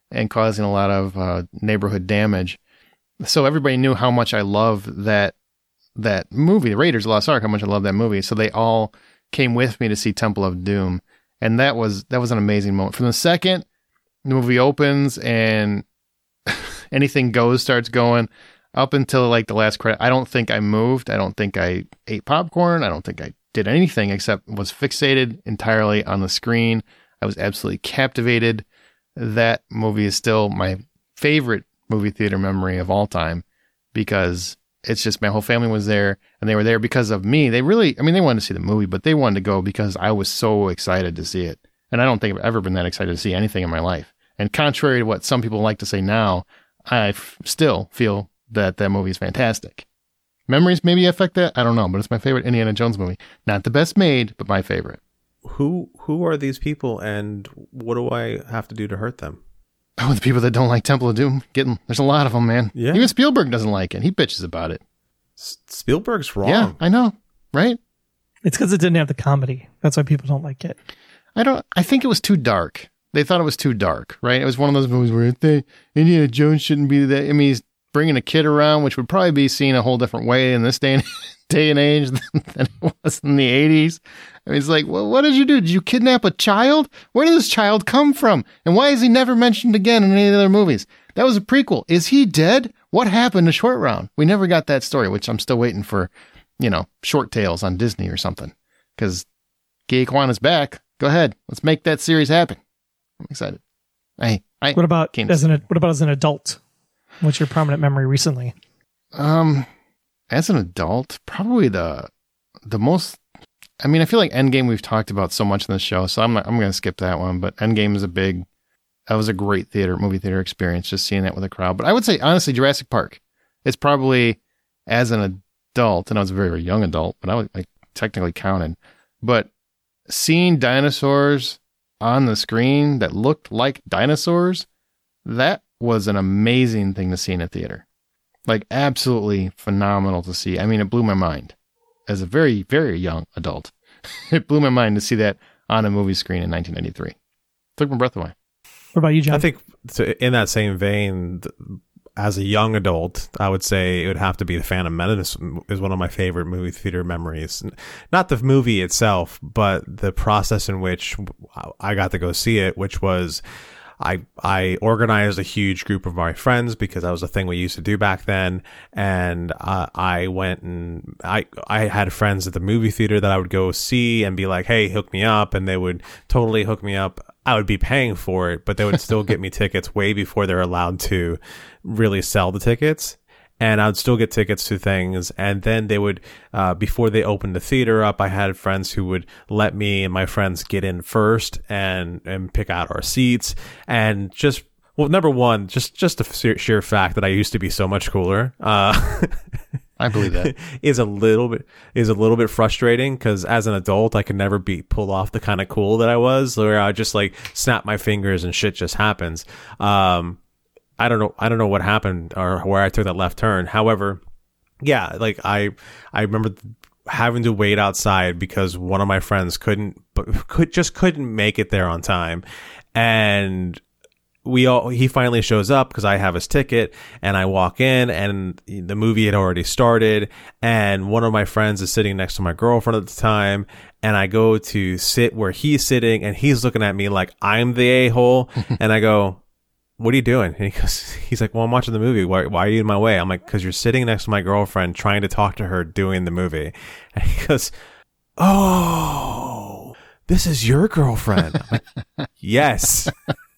and causing a lot of neighborhood damage. So everybody knew how much I loved that movie, The Raiders of the Lost Ark, how much I love that movie. So they all came with me to see Temple of Doom. And that was an amazing moment. From the second the movie opens and Anything Goes starts going up until like the last credit, I don't think I moved. I don't think I ate popcorn. I don't think I did anything except was fixated entirely on the screen. I was absolutely captivated. That movie is still my favorite movie theater memory of all time because it's just my whole family was there and they were there because of me. They really, I mean, they wanted to see the movie, but they wanted to go because I was so excited to see it. And I don't think I've ever been that excited to see anything in my life. And contrary to what some people like to say now, I still feel that movie is fantastic. Memories maybe affect that. I don't know, but it's my favorite Indiana Jones movie. Not the best made, but my favorite. Who are these people and what do I have to do to hurt them? Oh, the people that don't like Temple of Doom. There's a lot of them, man. Yeah. Even Spielberg doesn't like it. He bitches about it. Spielberg's wrong. Yeah, I know. Right? It's because it didn't have the comedy. That's why people don't like it. I think it was too dark. They thought it was too dark, right? It was one of those movies where Indiana Jones shouldn't be that. I mean, he's bringing a kid around, which would probably be seen a whole different way in this day and age than it was in the 80s. I mean, it's like, well, what did you do? Did you kidnap a child? Where did this child come from? And why is he never mentioned again in any of the other movies? That was a prequel. Is he dead? What happened to Short Round? We never got that story, which I'm still waiting for, Short Tales on Disney or something. Because Gay Kwan's back. Go ahead. Let's make that series happen. I'm excited. What about as an adult? What's your prominent memory recently? As an adult, probably the most. I mean, I feel like Endgame we've talked about so much in this show, so I'm going to skip that one. But Endgame is that was a great movie theater experience, just seeing that with a crowd. But I would say honestly, Jurassic Park. It's probably as an adult, and I was a very, very young adult, but I was technically counted. But seeing dinosaurs on the screen that looked like dinosaurs, that was an amazing thing to see in a theater. Like, absolutely phenomenal to see. I mean, it blew my mind. As a very, very young adult, it blew my mind to see that on a movie screen in 1993. Took my breath away. What about you, John? I think in that same vein, as a young adult, I would say it would have to be The Phantom Menace is one of my favorite movie theater memories. Not the movie itself, but the process in which I got to go see it, which was I organized a huge group of my friends because that was a thing we used to do back then. And I went and I had friends at the movie theater that I would go see and be like, hey, hook me up. And they would totally hook me up. I would be paying for it, but they would still get me tickets way before they're allowed to really sell the tickets. And I would still get tickets to things. And then they would, before they opened the theater up, I had friends who would let me and my friends get in first and pick out our seats. And just, well, number one, just the sheer fact that I used to be so much cooler, I believe that is a little bit frustrating because as an adult, I could never be pulled off the kind of cool that I was, where I just like snap my fingers and shit just happens. I don't know what happened or where I took that left turn. However, yeah, like I remember having to wait outside because one of my friends couldn't make it there on time. And he finally shows up because I have his ticket and I walk in and the movie had already started and one of my friends is sitting next to my girlfriend at the time and I go to sit where he's sitting and he's looking at me like I'm the a-hole and I go, what are you doing? And he's like, well, I'm watching the movie. Why are you in my way? I'm like, because you're sitting next to my girlfriend trying to talk to her doing the movie. And he goes, oh, this is your girlfriend. I'm like, yes.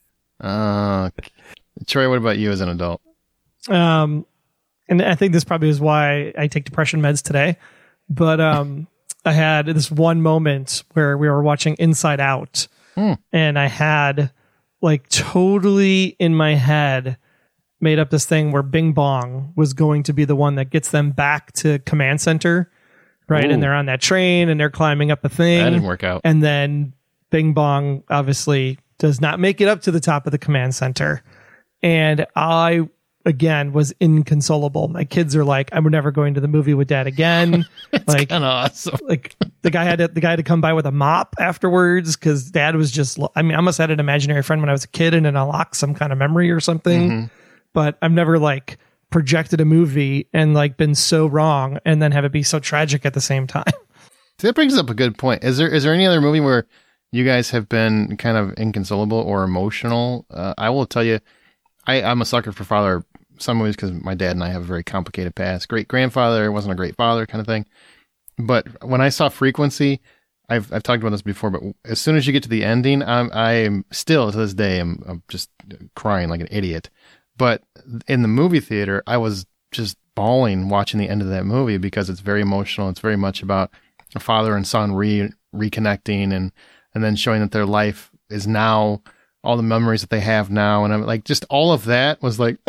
Troy, what about you as an adult? And I think this probably is why I take depression meds today. But I had this one moment where we were watching Inside Out. And I had like totally in my head made up this thing where Bing Bong was going to be the one that gets them back to Command Center, right? Ooh. And they're on that train and they're climbing up a thing. That didn't work out. And then Bing Bong obviously does not make it up to the top of the Command Center. And I again, was inconsolable. My kids are like, I'm never going to the movie with dad again. Like, kind of awesome. Like the guy had to come by with a mop afterwards because dad was just, I mean, I must have had an imaginary friend when I was a kid and it unlocked some kind of memory or something. Mm-hmm. But I've never like projected a movie and like been so wrong and then have it be so tragic at the same time. That brings up a good point. Is there any other movie where you guys have been kind of inconsolable or emotional? I will tell you, I'm a sucker for father-son movies because my dad and I have a very complicated past. Great-grandfather wasn't a great father kind of thing. But when I saw Frequency, I've talked about this before, but as soon as you get to the ending, I am still, to this day, I'm just crying like an idiot. But in the movie theater, I was just bawling watching the end of that movie because it's very emotional. It's very much about a father and son reconnecting and then showing that their life is now all the memories that they have now. And I'm like, just all of that was like,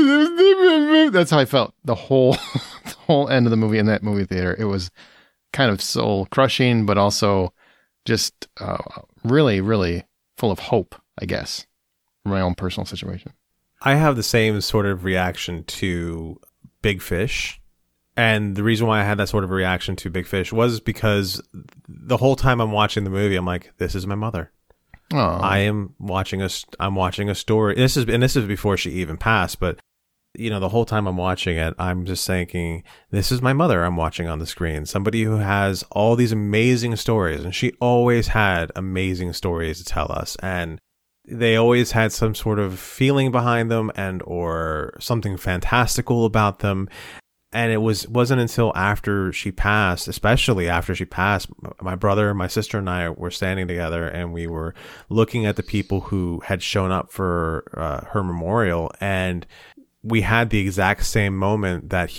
that's how I felt the whole end of the movie in that movie theater. It was kind of soul crushing, but also just really, really full of hope, I guess, from my own personal situation. I have the same sort of reaction to Big Fish. And the reason why I had that sort of reaction to Big Fish was because the whole time I'm watching the movie, I'm like, this is my mother. Aww. I'm watching a story. This is before she even passed, but you know, the whole time I'm watching it, I'm just thinking, this is my mother I'm watching on the screen. Somebody who has all these amazing stories, and she always had amazing stories to tell us. And they always had some sort of feeling behind them and or something fantastical about them. And it wasn't until after she passed, especially after she passed, my brother, my sister, and I were standing together, and we were looking at the people who had shown up for her memorial, and we had the exact same moment that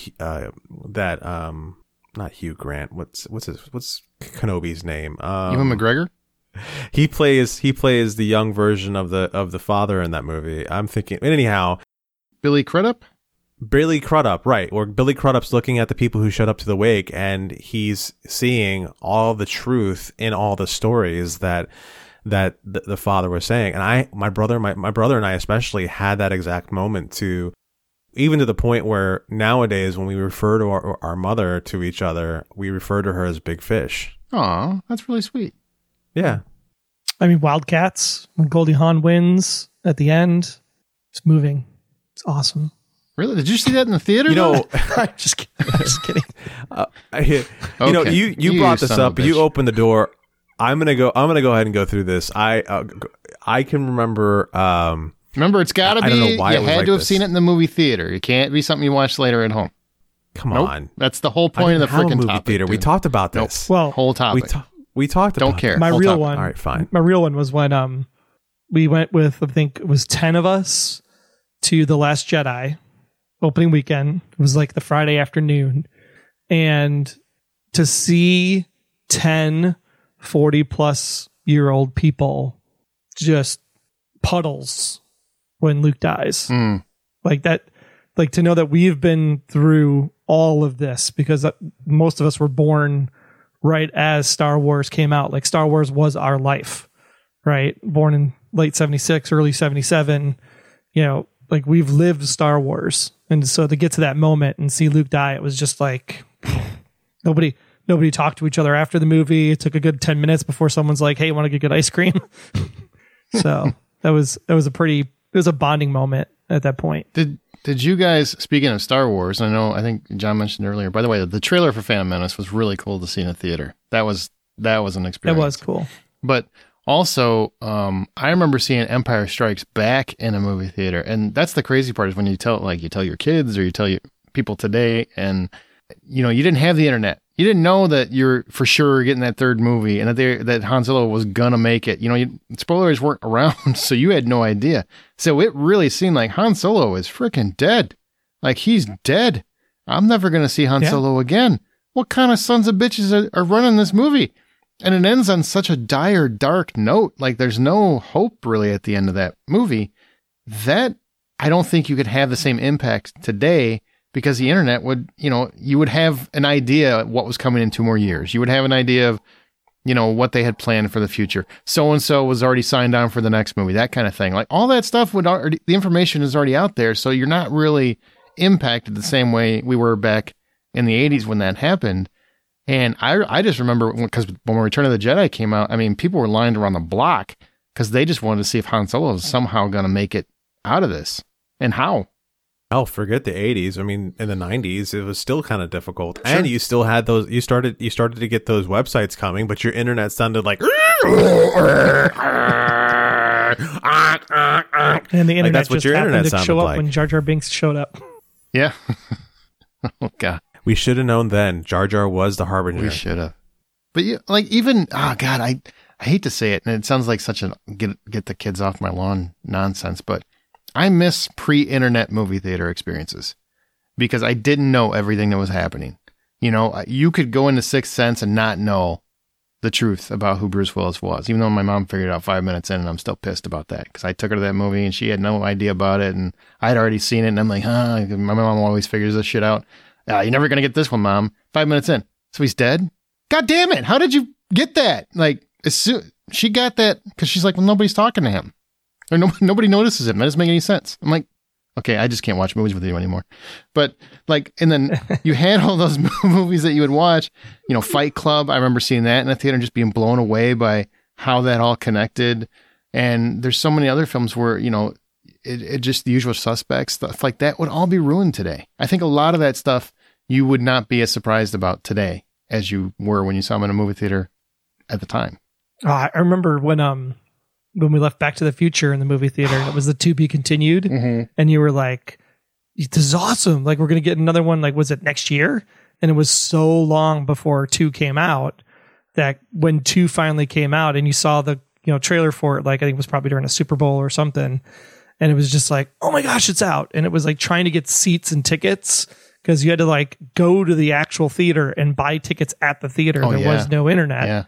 not Hugh Grant. What's Kenobi's name? Ewan McGregor. He plays the young version of the father in that movie. I'm thinking, anyhow, Billy Crudup, right? Or Billy Crudup's looking at the people who showed up to the wake, and he's seeing all the truth in all the stories that the father was saying. And my brother and I especially had that exact moment to the point where nowadays when we refer to our mother to each other, we refer to her as Big Fish. Aw, that's really sweet. Yeah. I mean, Wildcats, when Goldie Hawn wins at the end, it's moving. It's awesome. Really? Did you see that in the theater? You know, I'm just kidding. You brought this up. You opened the door. I'm gonna go ahead and go through this. I can remember. Remember, it's got to be. I don't know why you had to have seen it in the movie theater. It can't be something you watch later at home. Come on, that's the whole point of the freaking movie topic. Theater. Dude. We talked about this. Nope. Well, whole topic. We talked about. Don't care. My whole real topic. one. All right, fine. My real one was when we went with, I think it was 10 of us to The Last Jedi opening weekend. It was like the Friday afternoon, and to see 10 40-plus-year-old people just puddles when Luke dies. Like that, like to know that we've been through all of this, because most of us were born right as Star Wars came out. Like Star Wars was our life, right? Born in late 76, early 77, you know, like we've lived Star Wars. And so to get to that moment and see Luke die, it was just like nobody talked to each other after the movie. It took a good 10 minutes before someone's like, hey, want to get good ice cream? So it was a bonding moment at that point. Did you guys, speaking of Star Wars, I think John mentioned earlier, by the way, the trailer for Phantom Menace was really cool to see in a theater. That was an experience. That was cool. But also, I remember seeing Empire Strikes Back in a movie theater. And that's the crazy part, is when you tell your kids or you tell people today, and you didn't have the internet. You didn't know that you're for sure getting that third movie and that Han Solo was gonna make it. Spoilers weren't around, so you had no idea. So it really seemed like Han Solo is freaking dead. Like, he's dead. I'm never gonna see Han Solo again. What kind of sons of bitches are running this movie? And it ends on such a dire, dark note. Like, there's no hope really at the end of that movie. That I don't think you could have the same impact today. Because the internet would, you would have an idea what was coming in 2 more years. You would have an idea of what they had planned for the future. So-and-so was already signed on for the next movie, that kind of thing. Like all that stuff the information is already out there. So you're not really impacted the same way we were back in the 80s when that happened. And I just remember because when Return of the Jedi came out, I mean, people were lined around the block because they just wanted to see if Han Solo was somehow going to make it out of this and how. Oh, forget the 80s. I mean, in the 90s, it was still kind of difficult. Sure. And you still had those, you started to get those websites coming, but your internet sounded like... And the internet that's what your internet to show up like. When Jar Jar Binks showed up. Yeah. Oh, God. We should have known then. Jar Jar was the harbinger. We should have. But even, oh, God, I hate to say it, and it sounds like such a get the kids off my lawn nonsense, but I miss pre-internet movie theater experiences because I didn't know everything that was happening. You could go into Sixth Sense and not know the truth about who Bruce Willis was, even though my mom figured it out 5 minutes in, and I'm still pissed about that because I took her to that movie and she had no idea about it, and I'd already seen it, and I'm like, my mom always figures this shit out. You're never going to get this one, Mom. 5 minutes in. So he's dead? God damn it. How did you get that? Like, she got that because she's like, well, nobody's talking to him. Or nobody notices him. That doesn't make any sense. I'm like, okay, I just can't watch movies with you anymore. But and then you had all those movies that you would watch, Fight Club. I remember seeing that in the theater and just being blown away by how that all connected. And there's so many other films where, it just The Usual Suspects, stuff like that would all be ruined today. I think a lot of that stuff you would not be as surprised about today as you were when you saw them in a movie theater at the time. I remember when we left Back to the Future in the movie theater, and it was the to be continued, and you were like, this is awesome. Like, we're going to get another one. Like, was it next year? And it was so long before 2 came out that when 2 finally came out and you saw the, trailer for it, like, I think it was probably during a Super Bowl or something. And it was just like, oh my gosh, it's out. And it was like trying to get seats and tickets because you had to like go to the actual theater and buy tickets at the theater. There was no internet,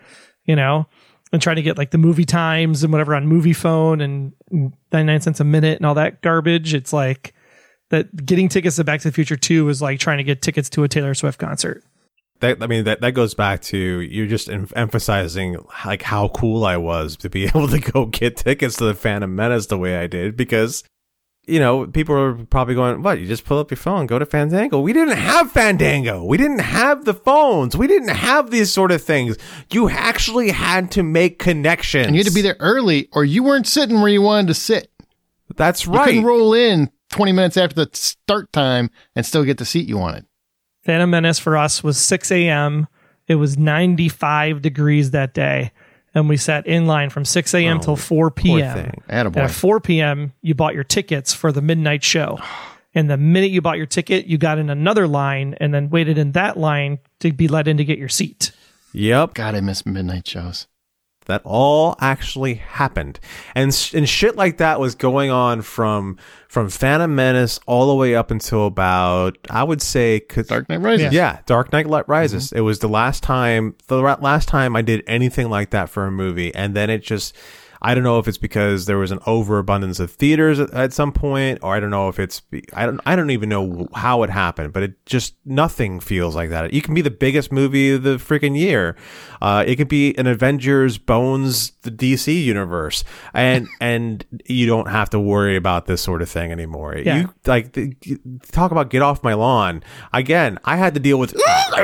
and trying to get like the movie times and whatever on Movie Phone and 99 cents a minute and all that garbage. It's like that getting tickets to Back to the Future 2 was like trying to get tickets to a Taylor Swift concert. That goes back to you just emphasizing like how cool I was to be able to go get tickets to the Phantom Menace the way I did because, people are probably going, what, you just pull up your phone, go to Fandango. We didn't have Fandango. We didn't have the phones. We didn't have these sort of things. You actually had to make connections. And you had to be there early or you weren't sitting where you wanted to sit. That's right. You couldn't roll in 20 minutes after the start time and still get the seat you wanted. Phantom Menace for us was 6 a.m. It was 95 degrees that day. And we sat in line from 6 a.m. till 4 p.m. And at 4 p.m., you bought your tickets for the midnight show. And the minute you bought your ticket, you got in another line and then waited in that line to be let in to get your seat. Yep. God, I miss midnight shows. That all actually happened. And shit like that was going on from Phantom Menace all the way up until about, I would say... Dark Knight Rises. Yeah, Dark Knight Rises. Mm-hmm. It was the last time I did anything like that for a movie. And then it just... I don't know if it's because there was an overabundance of theaters at some point, or I don't know if it's, I don't even know how it happened, but it just, nothing feels like that. It can be the biggest movie of the freaking year. It could be an Avengers Bones, the DC universe, and you don't have to worry about this sort of thing anymore. Yeah. Talk about get off my lawn. Again, I had to deal with.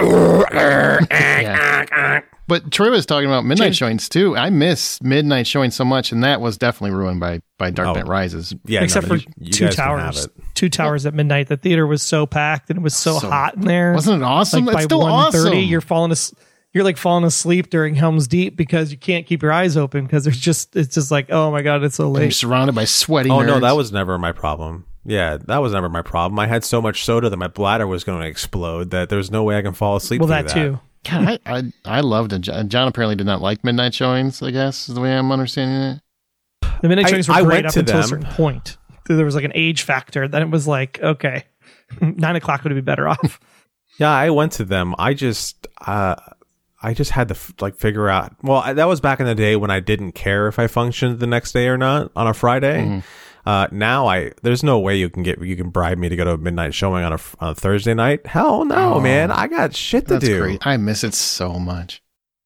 Yeah. But Troy was talking about midnight showings too. I miss midnight showing so much, and that was definitely ruined by Dark Knight Rises. Yeah, except for Two Towers. Two Towers at midnight. The theater was so packed and it was so hot in there. Wasn't it awesome? Like it's still awesome. You're falling asleep during Helm's Deep because you can't keep your eyes open because it's just like, oh my god, it's so late. And you're surrounded by sweaty nerds. No, that was never my problem. Yeah, that was never my problem. I had so much soda that my bladder was going to explode that there's no way I can fall asleep. Well, that too. God, I loved it. John apparently did not like midnight showings, I guess, is the way I'm understanding it. The midnight showings were great up until a certain point. There was like an age factor. Then it was like, okay, 9 o'clock would be better off. Yeah, I went to them. I just had to figure out. Well, that was back in the day when I didn't care if I functioned the next day or not on a Friday. Mm-hmm. Now there's no way you can bribe me to go to a midnight showing on a Thursday night. Hell no, man. I got shit to do. Great. I miss it so much.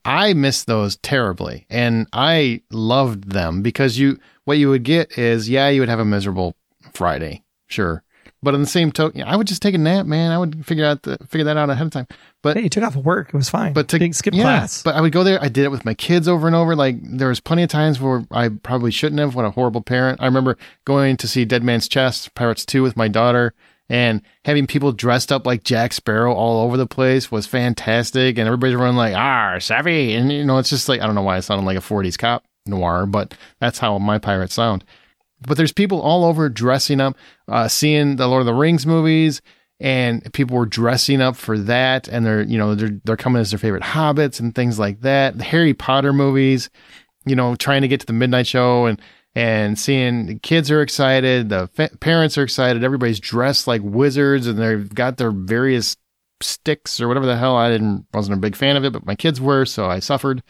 I missed those terribly, and I loved them because what you would get is, you would have a miserable Friday, sure. But on the same token, I would just take a nap, man. I would figure that out ahead of time. But hey, you took off of work; it was fine. But didn't skip class. But I would go there. I did it with my kids over and over. Like there was plenty of times where I probably shouldn't have. What a horrible parent! I remember going to see Dead Man's Chest, Pirates 2 with my daughter, and having people dressed up like Jack Sparrow all over the place was fantastic. And everybody's running like savvy, and it's just like I don't know why it sounded like a 40s cop noir, but that's how my pirates sound. But there's people all over dressing up, seeing the Lord of the Rings movies, and people were dressing up for that, and they're coming as their favorite hobbits and things like that. The Harry Potter movies, trying to get to the midnight show and seeing the kids are excited, the parents are excited, everybody's dressed like wizards, and they've got their various sticks or whatever the hell. Wasn't a big fan of it, but my kids were, so I suffered.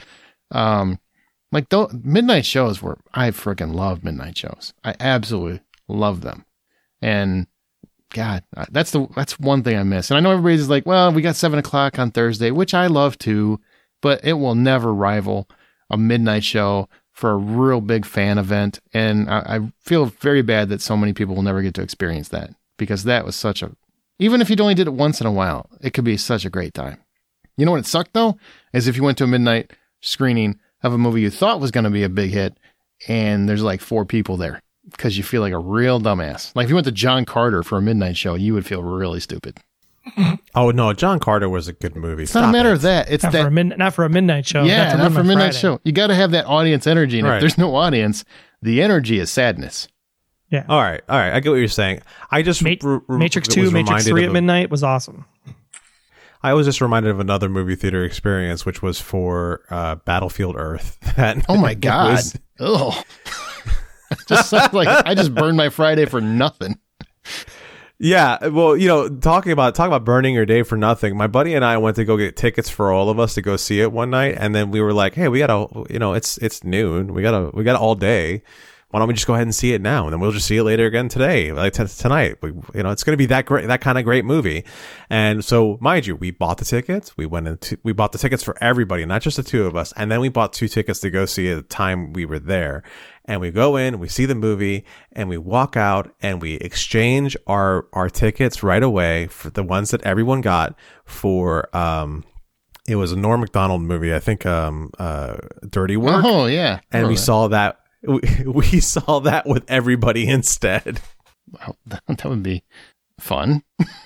Midnight shows I freaking love midnight shows. I absolutely love them. And God, that's one thing I miss. And I know everybody's like, well, we got 7:00 on Thursday, which I love too, but it will never rival a midnight show for a real big fan event. And I feel very bad that so many people will never get to experience that, because that was even if you only did it once in a while, it could be such a great time. You know what it sucked though? Is if you went to a midnight screening of a movie you thought was going to be a big hit, and there's like 4 people there, because you feel like a real dumbass. Like if you went to John Carter for a midnight show, you would feel really stupid. Oh no, John Carter was a good movie. It's not a matter of that. It's not for a midnight show. Yeah, not for a midnight show. You got to have that audience energy, and if there's no audience, the energy is sadness. Yeah. All right. I get what you're saying. I just Matrix 2, Matrix 3 at midnight was awesome. I was just reminded of another movie theater experience, which was for Battlefield Earth. Oh my God. Oh, just sounds like I just burned my Friday for nothing. Yeah, well, talking about burning your day for nothing. My buddy and I went to go get tickets for all of us to go see it one night, and then we were like, "Hey, we gotta, it's noon. We gotta all day. Why don't we just go ahead and see it now, and then we'll just see it later again today, like tonight. It's going to be that great, that kind of great movie." And so, mind you, we bought the tickets. We bought the tickets for everybody, not just the 2 of us. And then we bought 2 tickets to go see it at the time we were there. And we go in, we see the movie, and we walk out, and we exchange our tickets right away for the ones that everyone got for. It was a Norm Macdonald movie, I think. Dirty Work. Oh yeah, and we saw that. We saw that with everybody instead. Well, that would be fun.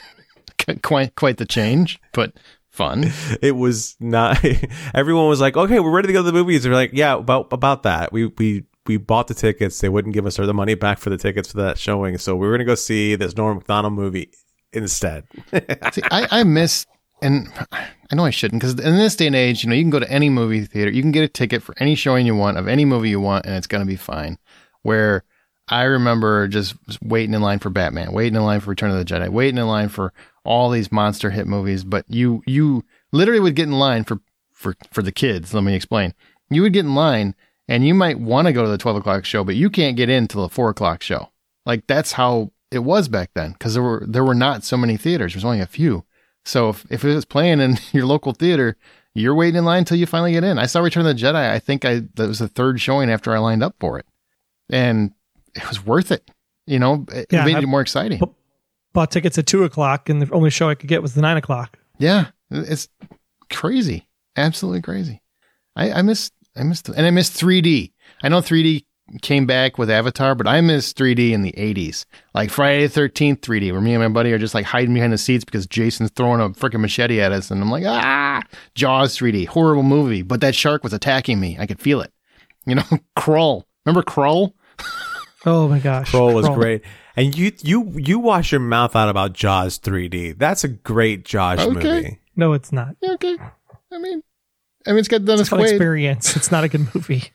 quite the change, but fun. It was not. Everyone was like, "Okay, we're ready to go to the movies." They're like, "Yeah, about that. We bought the tickets. They wouldn't give us the money back for the tickets for that showing, so we were gonna go see this Norm Macdonald movie instead." See, I miss. And I know I shouldn't, because in this day and age, you can go to any movie theater, you can get a ticket for any showing you want of any movie you want, and it's going to be fine. Where I remember just waiting in line for Batman, waiting in line for Return of the Jedi, waiting in line for all these monster hit movies. But you literally would get in line for the kids. Let me explain. You would get in line, and you might want to go to the 12:00 show, but you can't get in till the 4:00 show. Like that's how it was back then, because there were not so many theaters. There's only a few. So if it was playing in your local theater, you're waiting in line until you finally get in. I saw Return of the Jedi. I think that was the 3rd showing after I lined up for it. And it was worth it. It made it more exciting. Bought tickets at 2:00, and the only show I could get was the 9:00. Yeah. It's crazy. Absolutely crazy. I missed and I missed 3D. I know 3D came back with Avatar, but I missed 3D in the 80s. Like Friday the 13th 3D, where me and my buddy are just like hiding behind the seats because Jason's throwing a freaking machete at us. And I'm like, Jaws 3D, horrible movie. But that shark was attacking me. I could feel it. Krull. Remember Krull? Oh my gosh. Krull was great. And you wash your mouth out about Jaws 3D. That's a great Jaws movie. No, it's not. Yeah, okay. I mean, it's got Dennis Quaid. Experience. It's not a good movie.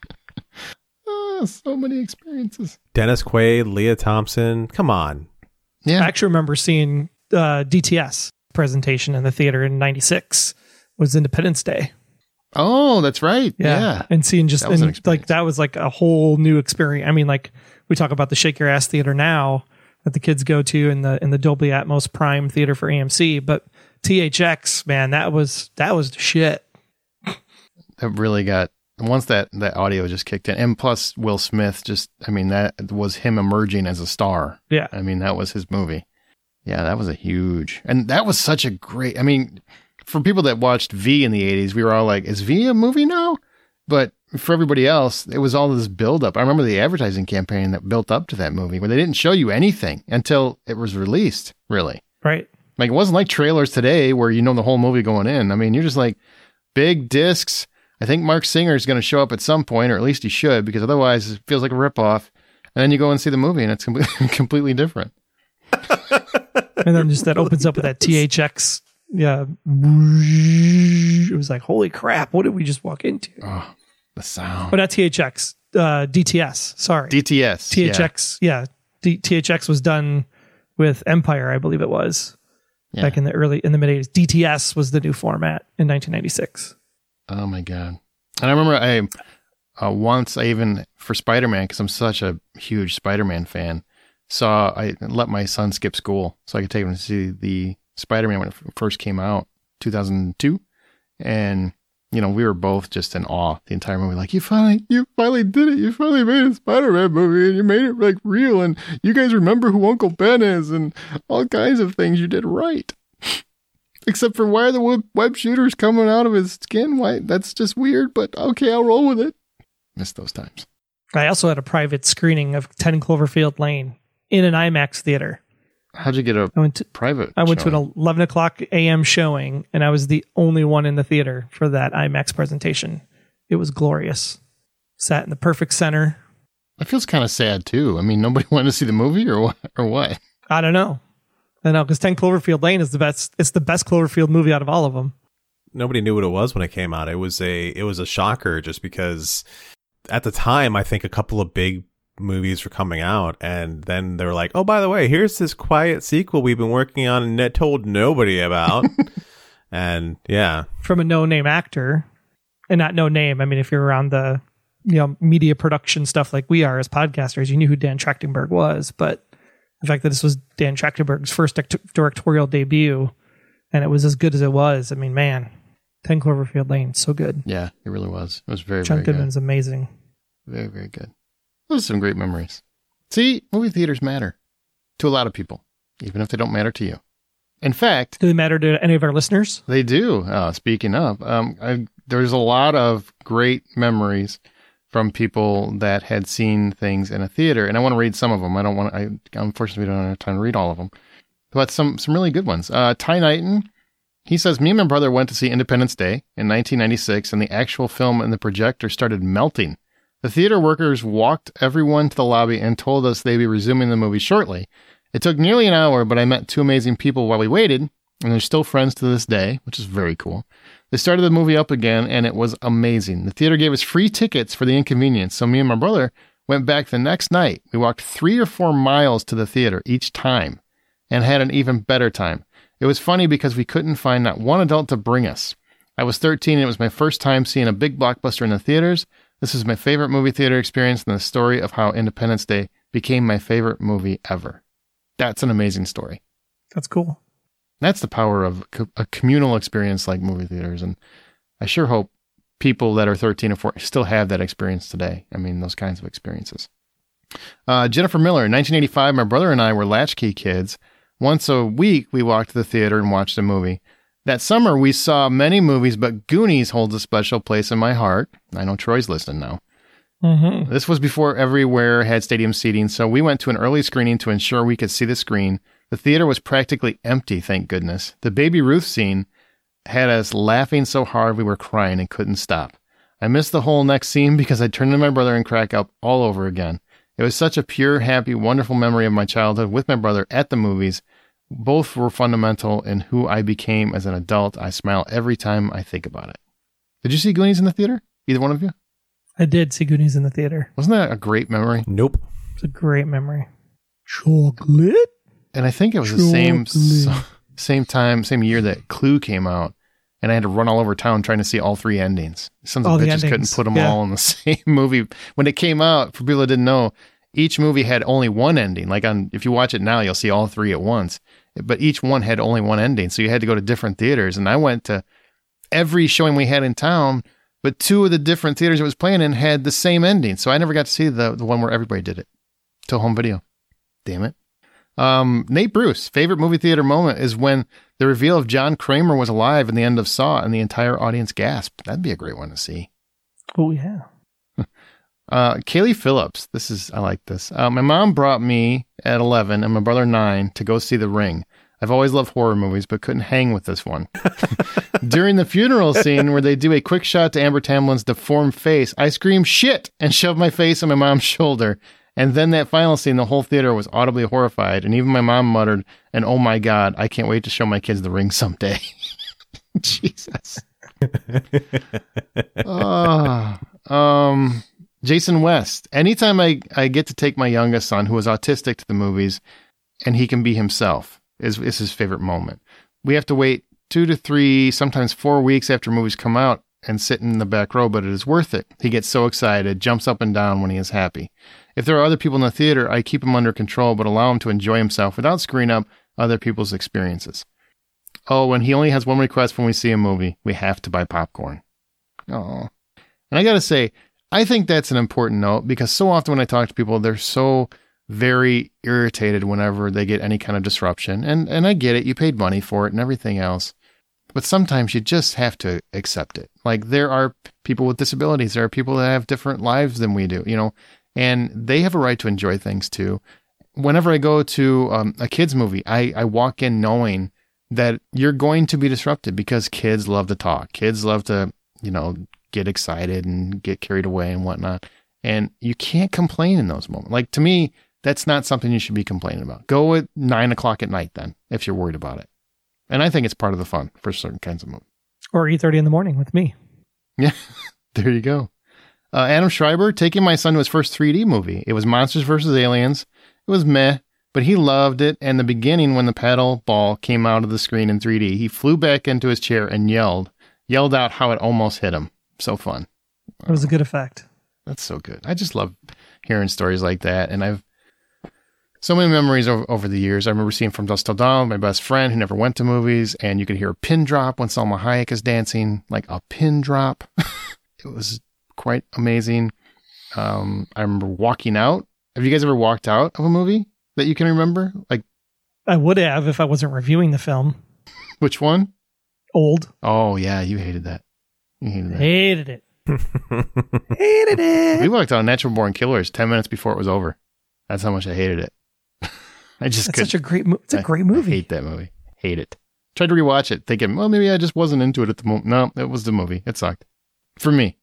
So many experiences. Dennis Quaid, Leah Thompson. Come on. Yeah. I actually remember seeing DTS presentation in the theater in '96. Was Independence Day. Oh, that's right. Yeah. And seeing that was like a whole new experience. I mean, like we talk about the Shake Your Ass Theater now that the kids go to in the Dolby Atmos Prime Theater for AMC, but THX, man, that was the shit. really got, once that audio just kicked in, and plus Will Smith that was him emerging as a star. Yeah. I mean, that was his movie. Yeah, that was and that was such a great, for people that watched V in the 80s, we were all like, is V a movie now? But for everybody else, it was all this buildup. I remember the advertising campaign that built up to that movie where they didn't show you anything until it was released, really. Right. Like, it wasn't like trailers today where you know the whole movie going in. I mean, you're just like, big discs. I think Mark Singer is going to show up at some point, or at least he should, because otherwise it feels like a ripoff. And then you go and see the movie, and it's completely different. And then just that opens up with that THX. Yeah. It was like, holy crap, what did we just walk into? Oh, the sound. But not THX, DTS. Sorry. DTS. THX. Yeah. THX was done with Empire, I believe it was. Yeah. Back in the mid 80s. DTS was the new format in 1996. Oh my God. And I remember once I even, for Spider-Man, because I'm such a huge Spider-Man fan, I let my son skip school so I could take him to see the Spider-Man when it first came out, 2002. And, we were both just in awe the entire movie. Like, you finally did it. You finally made a Spider-Man movie, and you made it like real. And you guys remember who Uncle Ben is and all kinds of things you did right. Except for, why are the web shooters coming out of his skin? Why? That's just weird, but okay, I'll roll with it. Missed those times. I also had a private screening of 10 Cloverfield Lane in an IMAX theater. How'd you get private? I went to an 11 o'clock a.m. showing, and I was the only one in the theater for that IMAX presentation. It was glorious. Sat in the perfect center. That feels kind of sad, too. I mean, nobody wanted to see the movie, or what? I don't know. I know, because 10 Cloverfield Lane is the best. It's the best Cloverfield movie out of all of them. Nobody knew what it was when it came out. It was a shocker, just because at the time, I think a couple of big movies were coming out, and then they were like, oh, by the way, here's this quiet sequel we've been working on and told nobody about. And yeah, from a no-name actor, and not no name, I mean, if you're around the media production stuff like we are as podcasters, you knew who Dan Trachtenberg was. But the fact that this was Dan Trachtenberg's first directorial debut, and it was as good as it was, I mean, man, 10 Cloverfield Lane, so good. Yeah, it really was. It was very, John very good. Goodman is amazing. Very, very good. Those are some great memories. See, movie theaters matter to a lot of people, even if they don't matter to you. In fact, do they matter to any of our listeners? They do. Speaking of, there's a lot of great memories from people that had seen things in a theater, and I want to read some of them. Unfortunately, we don't have time to read all of them, but some really good ones. Ty Knighton, he says, me and my brother went to see Independence Day in 1996, and the actual film in the projector started melting. The theater workers walked everyone to the lobby and told us they'd be resuming the movie shortly. It took nearly an hour, but I met two amazing people while we waited, and they're still friends to this day, which is very cool. They started the movie up again, and it was amazing. The theater gave us free tickets for the inconvenience, so me and my brother went back the next night. We walked 3 or 4 miles to the theater each time and had an even better time. It was funny because we couldn't find not one adult to bring us. I was 13, and it was my first time seeing a big blockbuster in the theaters. This is my favorite movie theater experience and the story of how Independence Day became my favorite movie ever. That's an amazing story. That's cool. That's the power of a communal experience like movie theaters. And I sure hope people that are 13 or 14 still have that experience today. I mean, those kinds of experiences. Jennifer Miller, in 1985, my brother and I were latchkey kids. Once a week, we walked to the theater and watched a movie. That summer, we saw many movies, but Goonies holds a special place in my heart. I know Troy's listening now. Mm-hmm. This was before everywhere had stadium seating, so we went to an early screening to ensure we could see the screen. The theater was practically empty, thank goodness. The Baby Ruth scene had us laughing so hard we were crying and couldn't stop. I missed the whole next scene because I turned to my brother and cracked up all over again. It was such a pure, happy, wonderful memory of my childhood with my brother at the movies. Both were fundamental in who I became as an adult. I smile every time I think about it. Did you see Goonies in the theater? Either one of you? I did see Goonies in the theater. Wasn't that a great memory? Nope. It's a great memory. Chocolate? And I think it was the same year that Clue came out, and I had to run all over town trying to see all 3 endings. Some of the bitches couldn't put them all in the same movie. When it came out, for people that didn't know, each movie had only one ending. Like if you watch it now, you'll see all 3 at once. But each one had only one ending, so you had to go to different theaters. And I went to every showing we had in town but 2 of the different theaters it was playing in had the same ending. So I never got to see the one where everybody did it till home video. Damn it. Nate Bruce, favorite movie theater moment is when the reveal of John Kramer was alive in the end of Saw and the entire audience gasped. That'd be a great one to see. Oh, yeah. Kaylee Phillips. I like this. My mom brought me at 11 and my brother 9 to go see The Ring. I've always loved horror movies, but couldn't hang with this one. During the funeral scene where they do a quick shot to Amber Tamlin's deformed face, I screamed shit and shoved my face on my mom's shoulder. And then that final scene, the whole theater was audibly horrified. And even my mom muttered, and oh my God, I can't wait to show my kids The Ring someday. Jesus. Jason West. Anytime I get to take my youngest son, who is autistic, to the movies, and he can be himself, is his favorite moment. We have to wait 2 to 3, sometimes 4 weeks after movies come out and sit in the back row, but it is worth it. He gets so excited, jumps up and down when he is happy. If there are other people in the theater, I keep him under control, but allow him to enjoy himself without screwing up other people's experiences. Oh, and he only has one request when we see a movie. We have to buy popcorn. Oh. And I got to say, I think that's an important note, because so often when I talk to people, they're so very irritated whenever they get any kind of disruption. And I get it. You paid money for it and everything else. But sometimes you just have to accept it. Like, there are people with disabilities. There are people that have different lives than we do, and they have a right to enjoy things too. Whenever I go to a kid's movie, I walk in knowing that you're going to be disrupted, because kids love to talk. Kids love to, get excited and get carried away and whatnot. And you can't complain in those moments. Like, to me, that's not something you should be complaining about. Go at 9:00 at night then, if you're worried about it. And I think it's part of the fun for certain kinds of movies. Or 8:30 in the morning with me. Yeah, there you go. Adam Schreiber, taking my son to his first 3D movie. It was Monsters vs. Aliens. It was meh, but he loved it. And the beginning, when the paddle ball came out of the screen in 3D, he flew back into his chair and yelled out how it almost hit him. So fun. It was a good effect. That's so good. I just love hearing stories like that. And I've so many memories over the years. I remember seeing From Dusk Till Dawn, my best friend who never went to movies, and you could hear a pin drop when Salma Hayek is dancing, like a pin drop. It was quite amazing. I remember walking out. Have you guys ever walked out of a movie that you can remember? Like, I would have if I wasn't reviewing the film. Which one? Old. Oh, yeah, you hated that. Hated it. Hated it. We walked out Natural Born Killers 10 minutes before it was over. That's how much I hated it. It's such a great movie. It's a great movie. I hate that movie. Hate it. Tried to rewatch it, thinking, well, maybe I just wasn't into it at the moment. No, it was the movie. It sucked. For me.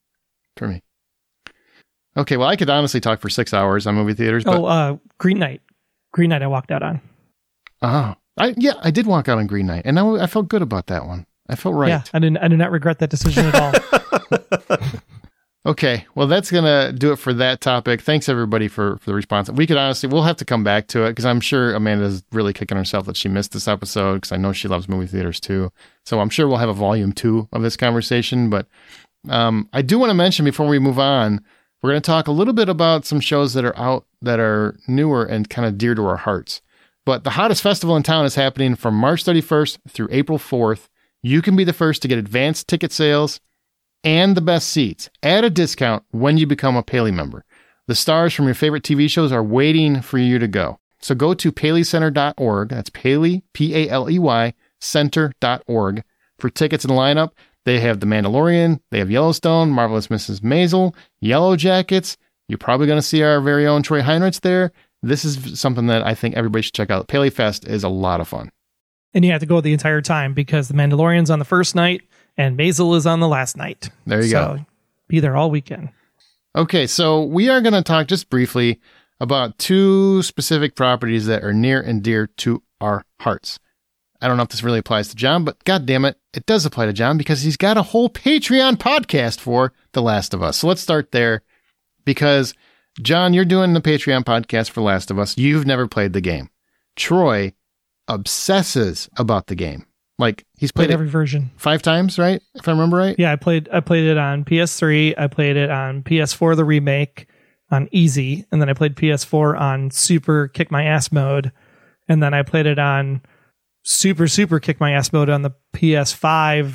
Okay, well, I could honestly talk for 6 hours on movie theaters. But... Green Knight. Green Knight I walked out on. Oh. I did walk out on Green Knight, and I felt good about that one. I felt right. Yeah, I do not regret that decision at all. Okay, well, that's going to do it for that topic. Thanks, everybody, for the response. We'll have to come back to it, because I'm sure Amanda's really kicking herself that she missed this episode, because I know she loves movie theaters, too. So I'm sure we'll have a volume 2 of this conversation. But I do want to mention, before we move on, we're going to talk a little bit about some shows that are out that are newer and kind of dear to our hearts. But the hottest festival in town is happening from March 31st through April 4th. You can be the first to get advanced ticket sales and the best seats at a discount when you become a Paley member. The stars from your favorite TV shows are waiting for you to go. So go to PaleyCenter.org. That's Paley, P-A-L-E-Y, center.org for tickets and lineup. They have The Mandalorian. They have Yellowstone, Marvelous Mrs. Maisel, Yellow Jackets. You're probably going to see our very own Troy Heinrichs there. This is something that I think everybody should check out. Paley Fest is a lot of fun. And you have to go the entire time, because The Mandalorian's on the first night and Maisel is on the last night. There you go. Be there all weekend. Okay, so we are going to talk just briefly about 2 specific properties that are near and dear to our hearts. I don't know if this really applies to John, but God damn it, it does apply to John, because he's got a whole Patreon podcast for The Last of Us. So let's start there, because John, you're doing the Patreon podcast for Last of Us. You've never played the game. Troy obsesses about the game. Like, he's played every version 5 times, right? If I remember right. Yeah, I played it on PS3. I played it on PS4, the remake, on easy, and then I played PS4 on super kick my ass mode, and then I played it on super kick my ass mode on the PS5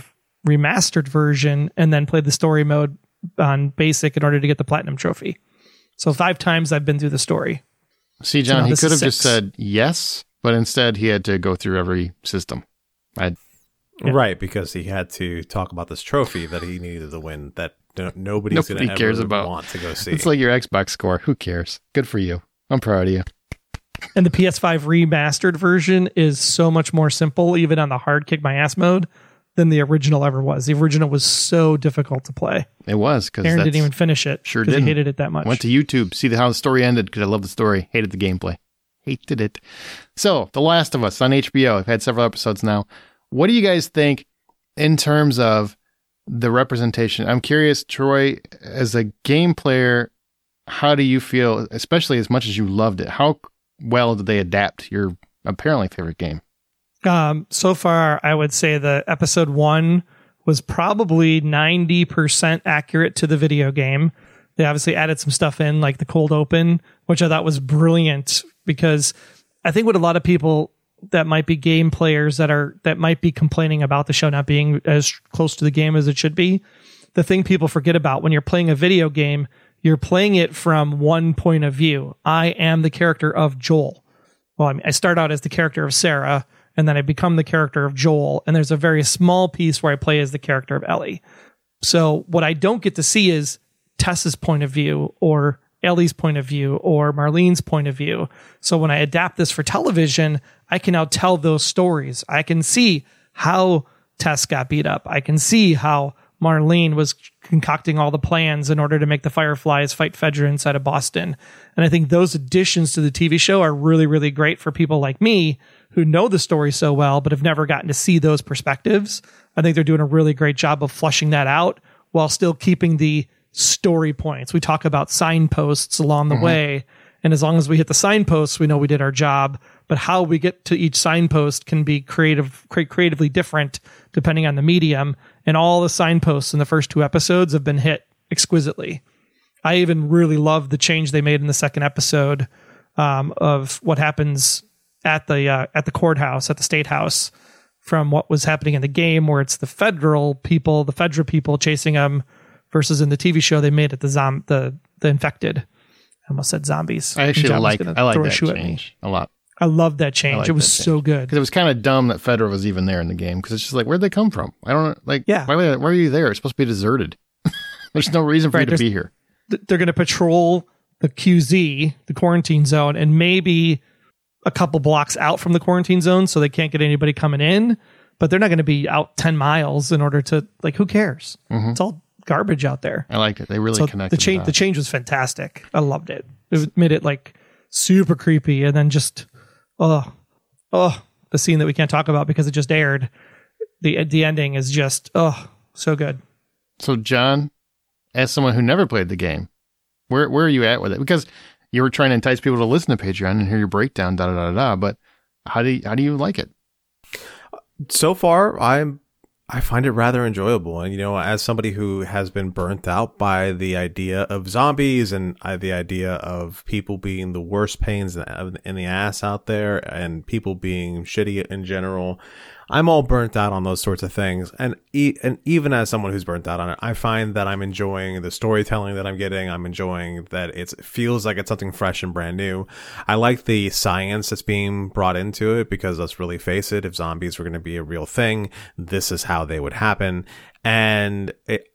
remastered version and then played the story mode on basic in order to get the platinum trophy. So 5 times I've been through the story. See, John, he could have just said yes, but instead he had to go through every system. Right, because he had to talk about this trophy that he needed to win that nobody's going to ever want to go see. It's like your Xbox score. Who cares? Good for you. I'm proud of you. And the PS5 remastered version is so much more simple, even on the hard kick my ass mode, than the original ever was. The original was so difficult to play. It was, because Aaron didn't even finish it. Sure did. He hated it that much. Went to YouTube, see how the story ended, because I love the story. Hated the gameplay. Hated it. So, The Last of Us on HBO. I've had several episodes now. What do you guys think in terms of the representation? I'm curious, Troy, as a game player, how do you feel, especially as much as you loved it? How well did they adapt your apparently favorite game? So far, I would say the episode 1 was probably 90% accurate to the video game. They obviously added some stuff in, like the cold open, which I thought was brilliant, because I think what a lot of people that might be game players that might be complaining about the show not being as close to the game as it should be, the thing people forget about when you're playing a video game, you're playing it from one point of view. I am the character of Joel. Well, I start out as the character of Sarah, and then I become the character of Joel, and there's a very small piece where I play as the character of Ellie. So what I don't get to see is Tess's point of view, or Ellie's point of view, or Marlene's point of view. So when I adapt this for television, I can now tell those stories. I can see how Tess got beat up. I can see how Marlene was concocting all the plans in order to make the Fireflies fight Fedra inside of Boston. And I think those additions to the TV show are really, really great for people like me who know the story so well, but have never gotten to see those perspectives. I think they're doing a really great job of fleshing that out while still keeping the story points. We talk about signposts along the way. And as long as we hit the signposts, we know we did our job. But how we get to each signpost can be creatively different depending on the medium. And all the signposts in the first 2 episodes have been hit exquisitely. I even really love the change they made in the second episode of what happens at the courthouse, at the state house, from what was happening in the game, where it's the Fedra people chasing them, versus in the TV show they made it the infected. I almost said zombies. I actually like that change a lot. I love that change. It was so good. Because it was kind of dumb that Fedra was even there in the game. Because it's just like, where'd they come from? I don't know. Why are you there? It's supposed to be deserted. There's no reason for you to be here. They're going to patrol the QZ, the quarantine zone, and maybe a couple blocks out from the quarantine zone, so they can't get anybody coming in. But they're not going to be out 10 miles in order to, who cares? It's all garbage out there. I liked it. They really connected. The change was fantastic. I loved it. It made it super creepy, and then just the scene that we can't talk about because it just aired. The ending is just so good. So John, as someone who never played the game, where are you at with it? Because you were trying to entice people to listen to Patreon and hear your breakdown, but how do you like it? So far, I find it rather enjoyable. And, as somebody who has been burnt out by the idea of zombies and the idea of people being the worst pains in the ass out there and people being shitty in general, I'm all burnt out on those sorts of things. And even as someone who's burnt out on it, I find that I'm enjoying the storytelling that I'm getting. I'm enjoying that it feels like it's something fresh and brand new. I like the science that's being brought into it, because let's really face it, if zombies were going to be a real thing, this is how they would happen. And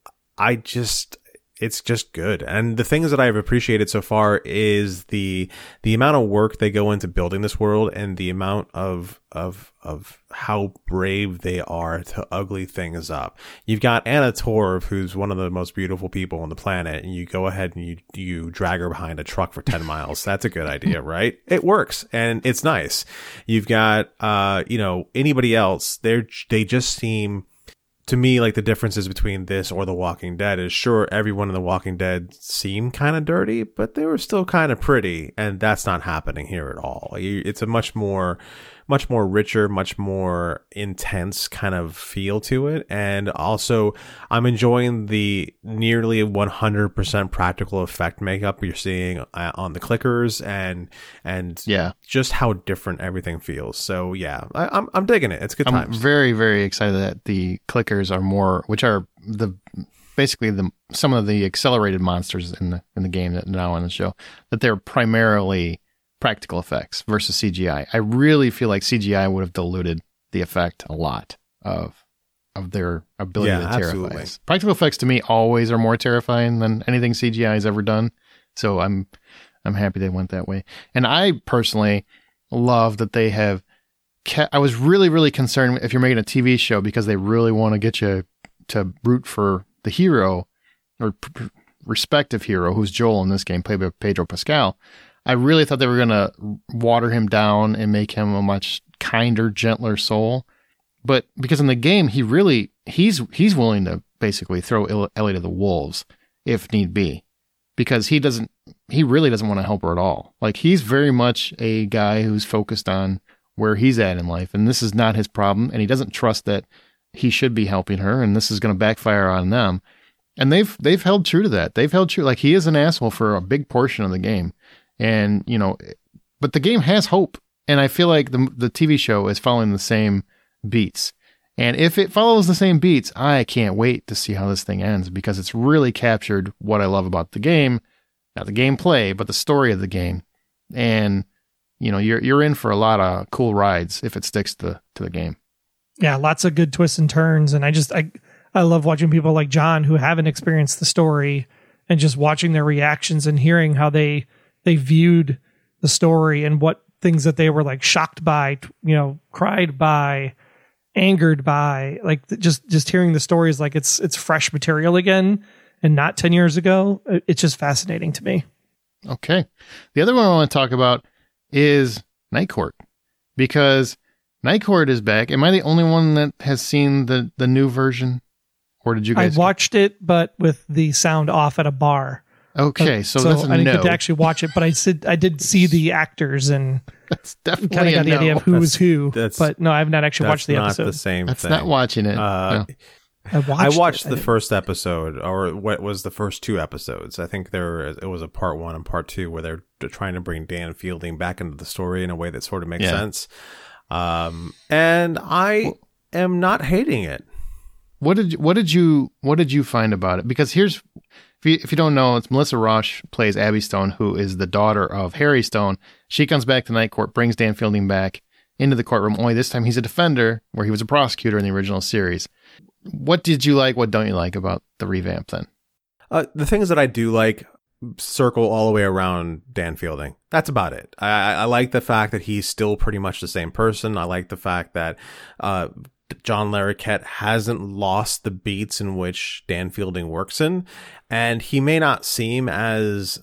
it's just good. And the things that I've appreciated so far is the amount of work they go into building this world, and the amount of how brave they are to ugly things up. You've got Anna Torv, who's one of the most beautiful people on the planet, and you go ahead and you drag her behind a truck for 10 miles. That's a good idea, right? It works, and it's nice. You've got, anybody else, they just seem, to me, like the differences between this or The Walking Dead is, sure, everyone in The Walking Dead seemed kind of dirty, but they were still kind of pretty, and that's not happening here at all. It's a much more much more richer, much more intense kind of feel to it. And also, I'm enjoying the nearly 100% practical effect makeup you're seeing on the clickers, and just how different everything feels. So yeah, I'm digging it. It's good times. I'm very, very excited that the clickers are more, which are basically some of the accelerated monsters in the game that now on the show, that they're primarily practical effects versus CGI. I really feel like CGI would have diluted the effect a lot of their ability to terrify absolutely. us. Practical effects to me always are more terrifying than anything CGI has ever done. So I'm happy they went that way. And I personally love that they have I was really, really concerned if you're making a TV show because they really want to get you to root for the hero or respective hero, who's Joel in this game, played by Pedro Pascal. I really thought they were going to water him down and make him a much kinder, gentler soul. But because in the game, he's willing to basically throw Ellie to the wolves if need be, because he really doesn't want to help her at all. Like, he's very much a guy who's focused on where he's at in life, and this is not his problem, and he doesn't trust that he should be helping her, and this is going to backfire on them. And they've held true to that. They've held true. Like, he is an asshole for a big portion of the game. And, but the game has hope. And I feel like the TV show is following the same beats. And if it follows the same beats, I can't wait to see how this thing ends, because it's really captured what I love about the game, not the gameplay, but the story of the game. And, you're in for a lot of cool rides if it sticks to the game. Yeah, lots of good twists and turns. And I love watching people like John who haven't experienced the story and just watching their reactions and hearing how they viewed the story and what things that they were like shocked by, cried by, angered by, like just hearing the stories like it's fresh material again and not 10 years ago. It's just fascinating to me. Okay. The other one I want to talk about is Night Court, because Night Court is back. Am I the only one that has seen the new version, or did you guys? I watched it, but with the sound off at a bar. Okay, so that's I didn't get to actually watch it, but I did see the actors, and that's definitely kind of got the idea of who was who. But no, I have not actually watched the episode. That's not the same that's thing. Not watching it. No. I watched the first episode, or what was the first two episodes. I think it was a part 1 and part 2 where they're trying to bring Dan Fielding back into the story in a way that sort of makes sense. And I am not hating it. What did you find about it? Because if you don't know, it's Melissa Rauch plays Abby Stone, who is the daughter of Harry Stone. She comes back to Night Court, brings Dan Fielding back into the courtroom, only this time he's a defender, where he was a prosecutor in the original series. What did you like? What don't you like about the revamp then? The things that I do like circle all the way around Dan Fielding. That's about it. I like the fact that he's still pretty much the same person. I like the fact that John Larroquette hasn't lost the beats in which Dan Fielding works in, and he may not seem as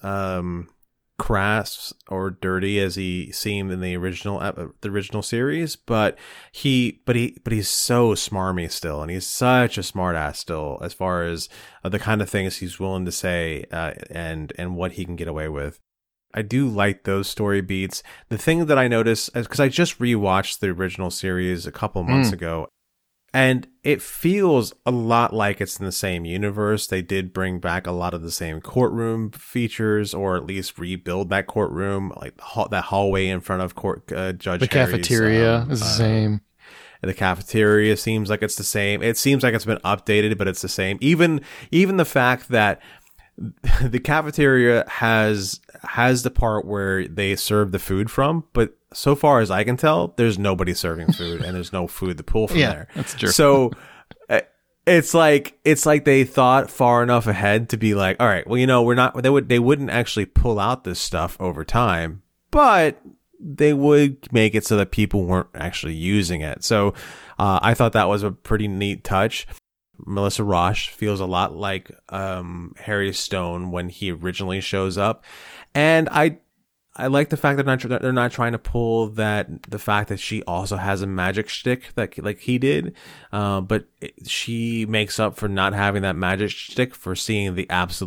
crass or dirty as he seemed in the original series, but he's so smarmy still, and he's such a smart ass still as far as the kind of things he's willing to say and what he can get away with. I do like those story beats. The thing that I noticed, because I just rewatched the original series a couple months ago, and it feels a lot like it's in the same universe. They did bring back a lot of the same courtroom features, or at least rebuild that courtroom, like that hallway in front of Judge The cafeteria is the same. The cafeteria seems like it's the same. It seems like it's been updated, but it's the same. Even the fact that the cafeteria has the part where they serve the food from, but so far as I can tell, there's nobody serving food, and there's no food to pull from there. That's true. So it's like they thought far enough ahead to be like, all right, well, we're not. They wouldn't actually pull out this stuff over time, but they would make it so that people weren't actually using it. So I thought that was a pretty neat touch. Melissa Rauch feels a lot like Harry Stone when he originally shows up, and I like the fact that they're not trying to pull the fact that she also has a magic shtick like he did, but she makes up for not having that magic shtick for seeing the absolute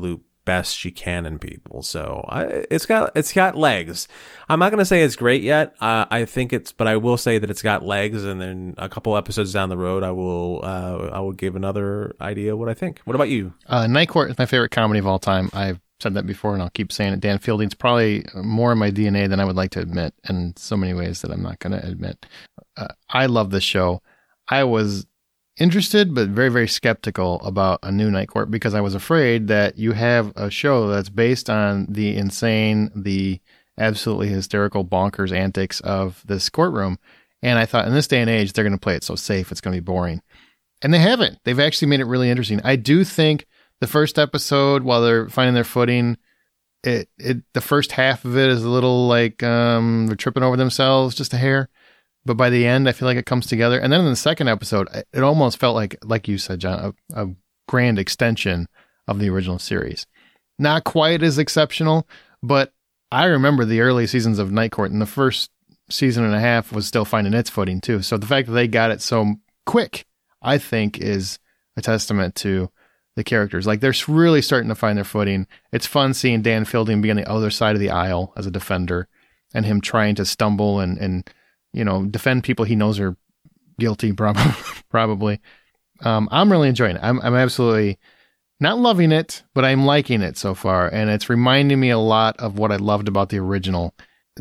best she can in people. So it's got legs. I'm not going to say it's great yet. But I will say that it's got legs, and then a couple episodes down the road, I will give another idea what I think. What about you? Night Court is my favorite comedy of all time. I've said that before, and I'll keep saying it. Dan Fielding's probably more in my DNA than I would like to admit, in so many ways that I'm not going to admit. I love this show. I was interested, but very, very skeptical about a new Night Court because I was afraid that you have a show that's based on the insane, the absolutely hysterical, bonkers antics of this courtroom. And I thought in this day and age, they're going to play it so safe, it's going to be boring. And they haven't. They've actually made it really interesting. I do think the first episode, while they're finding their footing, the first half of it is a little like they're tripping over themselves just a hair. But by the end, I feel like it comes together. And then in the second episode, it almost felt like you said, John, a grand extension of the original series. Not quite as exceptional, but I remember the early seasons of Night Court, and the first season and a half was still finding its footing too. So the fact that they got it so quick, I think, is a testament to the characters. Like, they're really starting to find their footing. It's fun seeing Dan Fielding be on the other side of the aisle as a defender, and him trying to stumble and defend people he knows are guilty, probably. I'm really enjoying it. I'm absolutely not loving it, but I'm liking it so far. And it's reminding me a lot of what I loved about the original.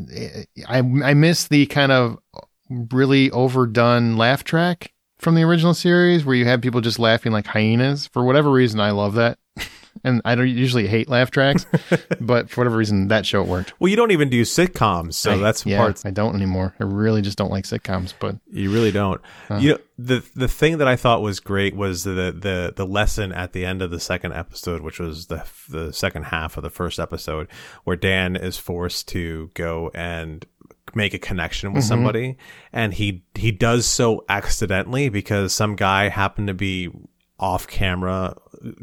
I miss the kind of really overdone laugh track from the original series where you have people just laughing like hyenas. For whatever reason, I love that. And I don't usually hate laugh tracks, but for whatever reason, that show worked. Well, you don't even do sitcoms, so that's part. I don't anymore. I really just don't like sitcoms, but you really don't. The thing that I thought was great was the lesson at the end of the second episode, which was the second half of the first episode, where Dan is forced to go and make a connection with somebody, and he does so accidentally because some guy happened to be off camera,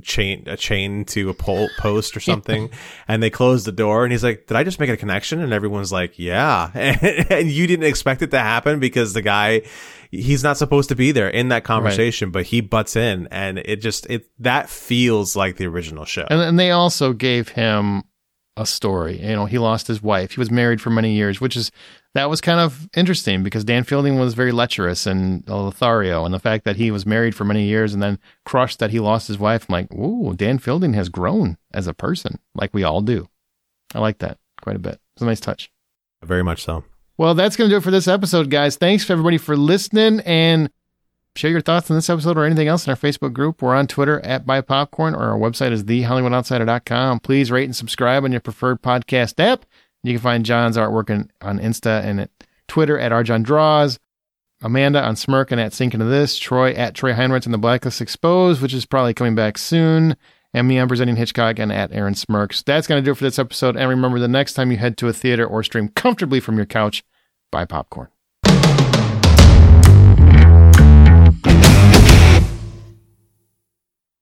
chain to a post or something, and they close the door, and he's like, did I just make a connection? And everyone's like, yeah. And you didn't expect it to happen because the guy, he's not supposed to be there in that conversation, but he butts in, and that feels like the original show. And they also gave him a story. He lost his wife. He was married for many years, that was kind of interesting because Dan Fielding was very lecherous and Lothario, and the fact that he was married for many years and then crushed that he lost his wife, I'm like, ooh, Dan Fielding has grown as a person, like we all do. I like that quite a bit. It's a nice touch. Very much so. Well, that's going to do it for this episode, guys. Thanks for everybody for listening, and share your thoughts on this episode or anything else in our Facebook group. We're on Twitter @BuyPopcorn, or our website is TheHollywoodOutsider.com. Please rate and subscribe on your preferred podcast app. You can find John's artwork on Insta and at Twitter @RJohnDraws, Amanda on Smirk and @SinkIntoThis, Troy @TroyHeinrichs and the Blacklist Exposed, which is probably coming back soon, and me, I'm presenting Hitchcock, and @Aaron Smirks. That's going to do it for this episode, and remember, the next time you head to a theater or stream comfortably from your couch, buy popcorn.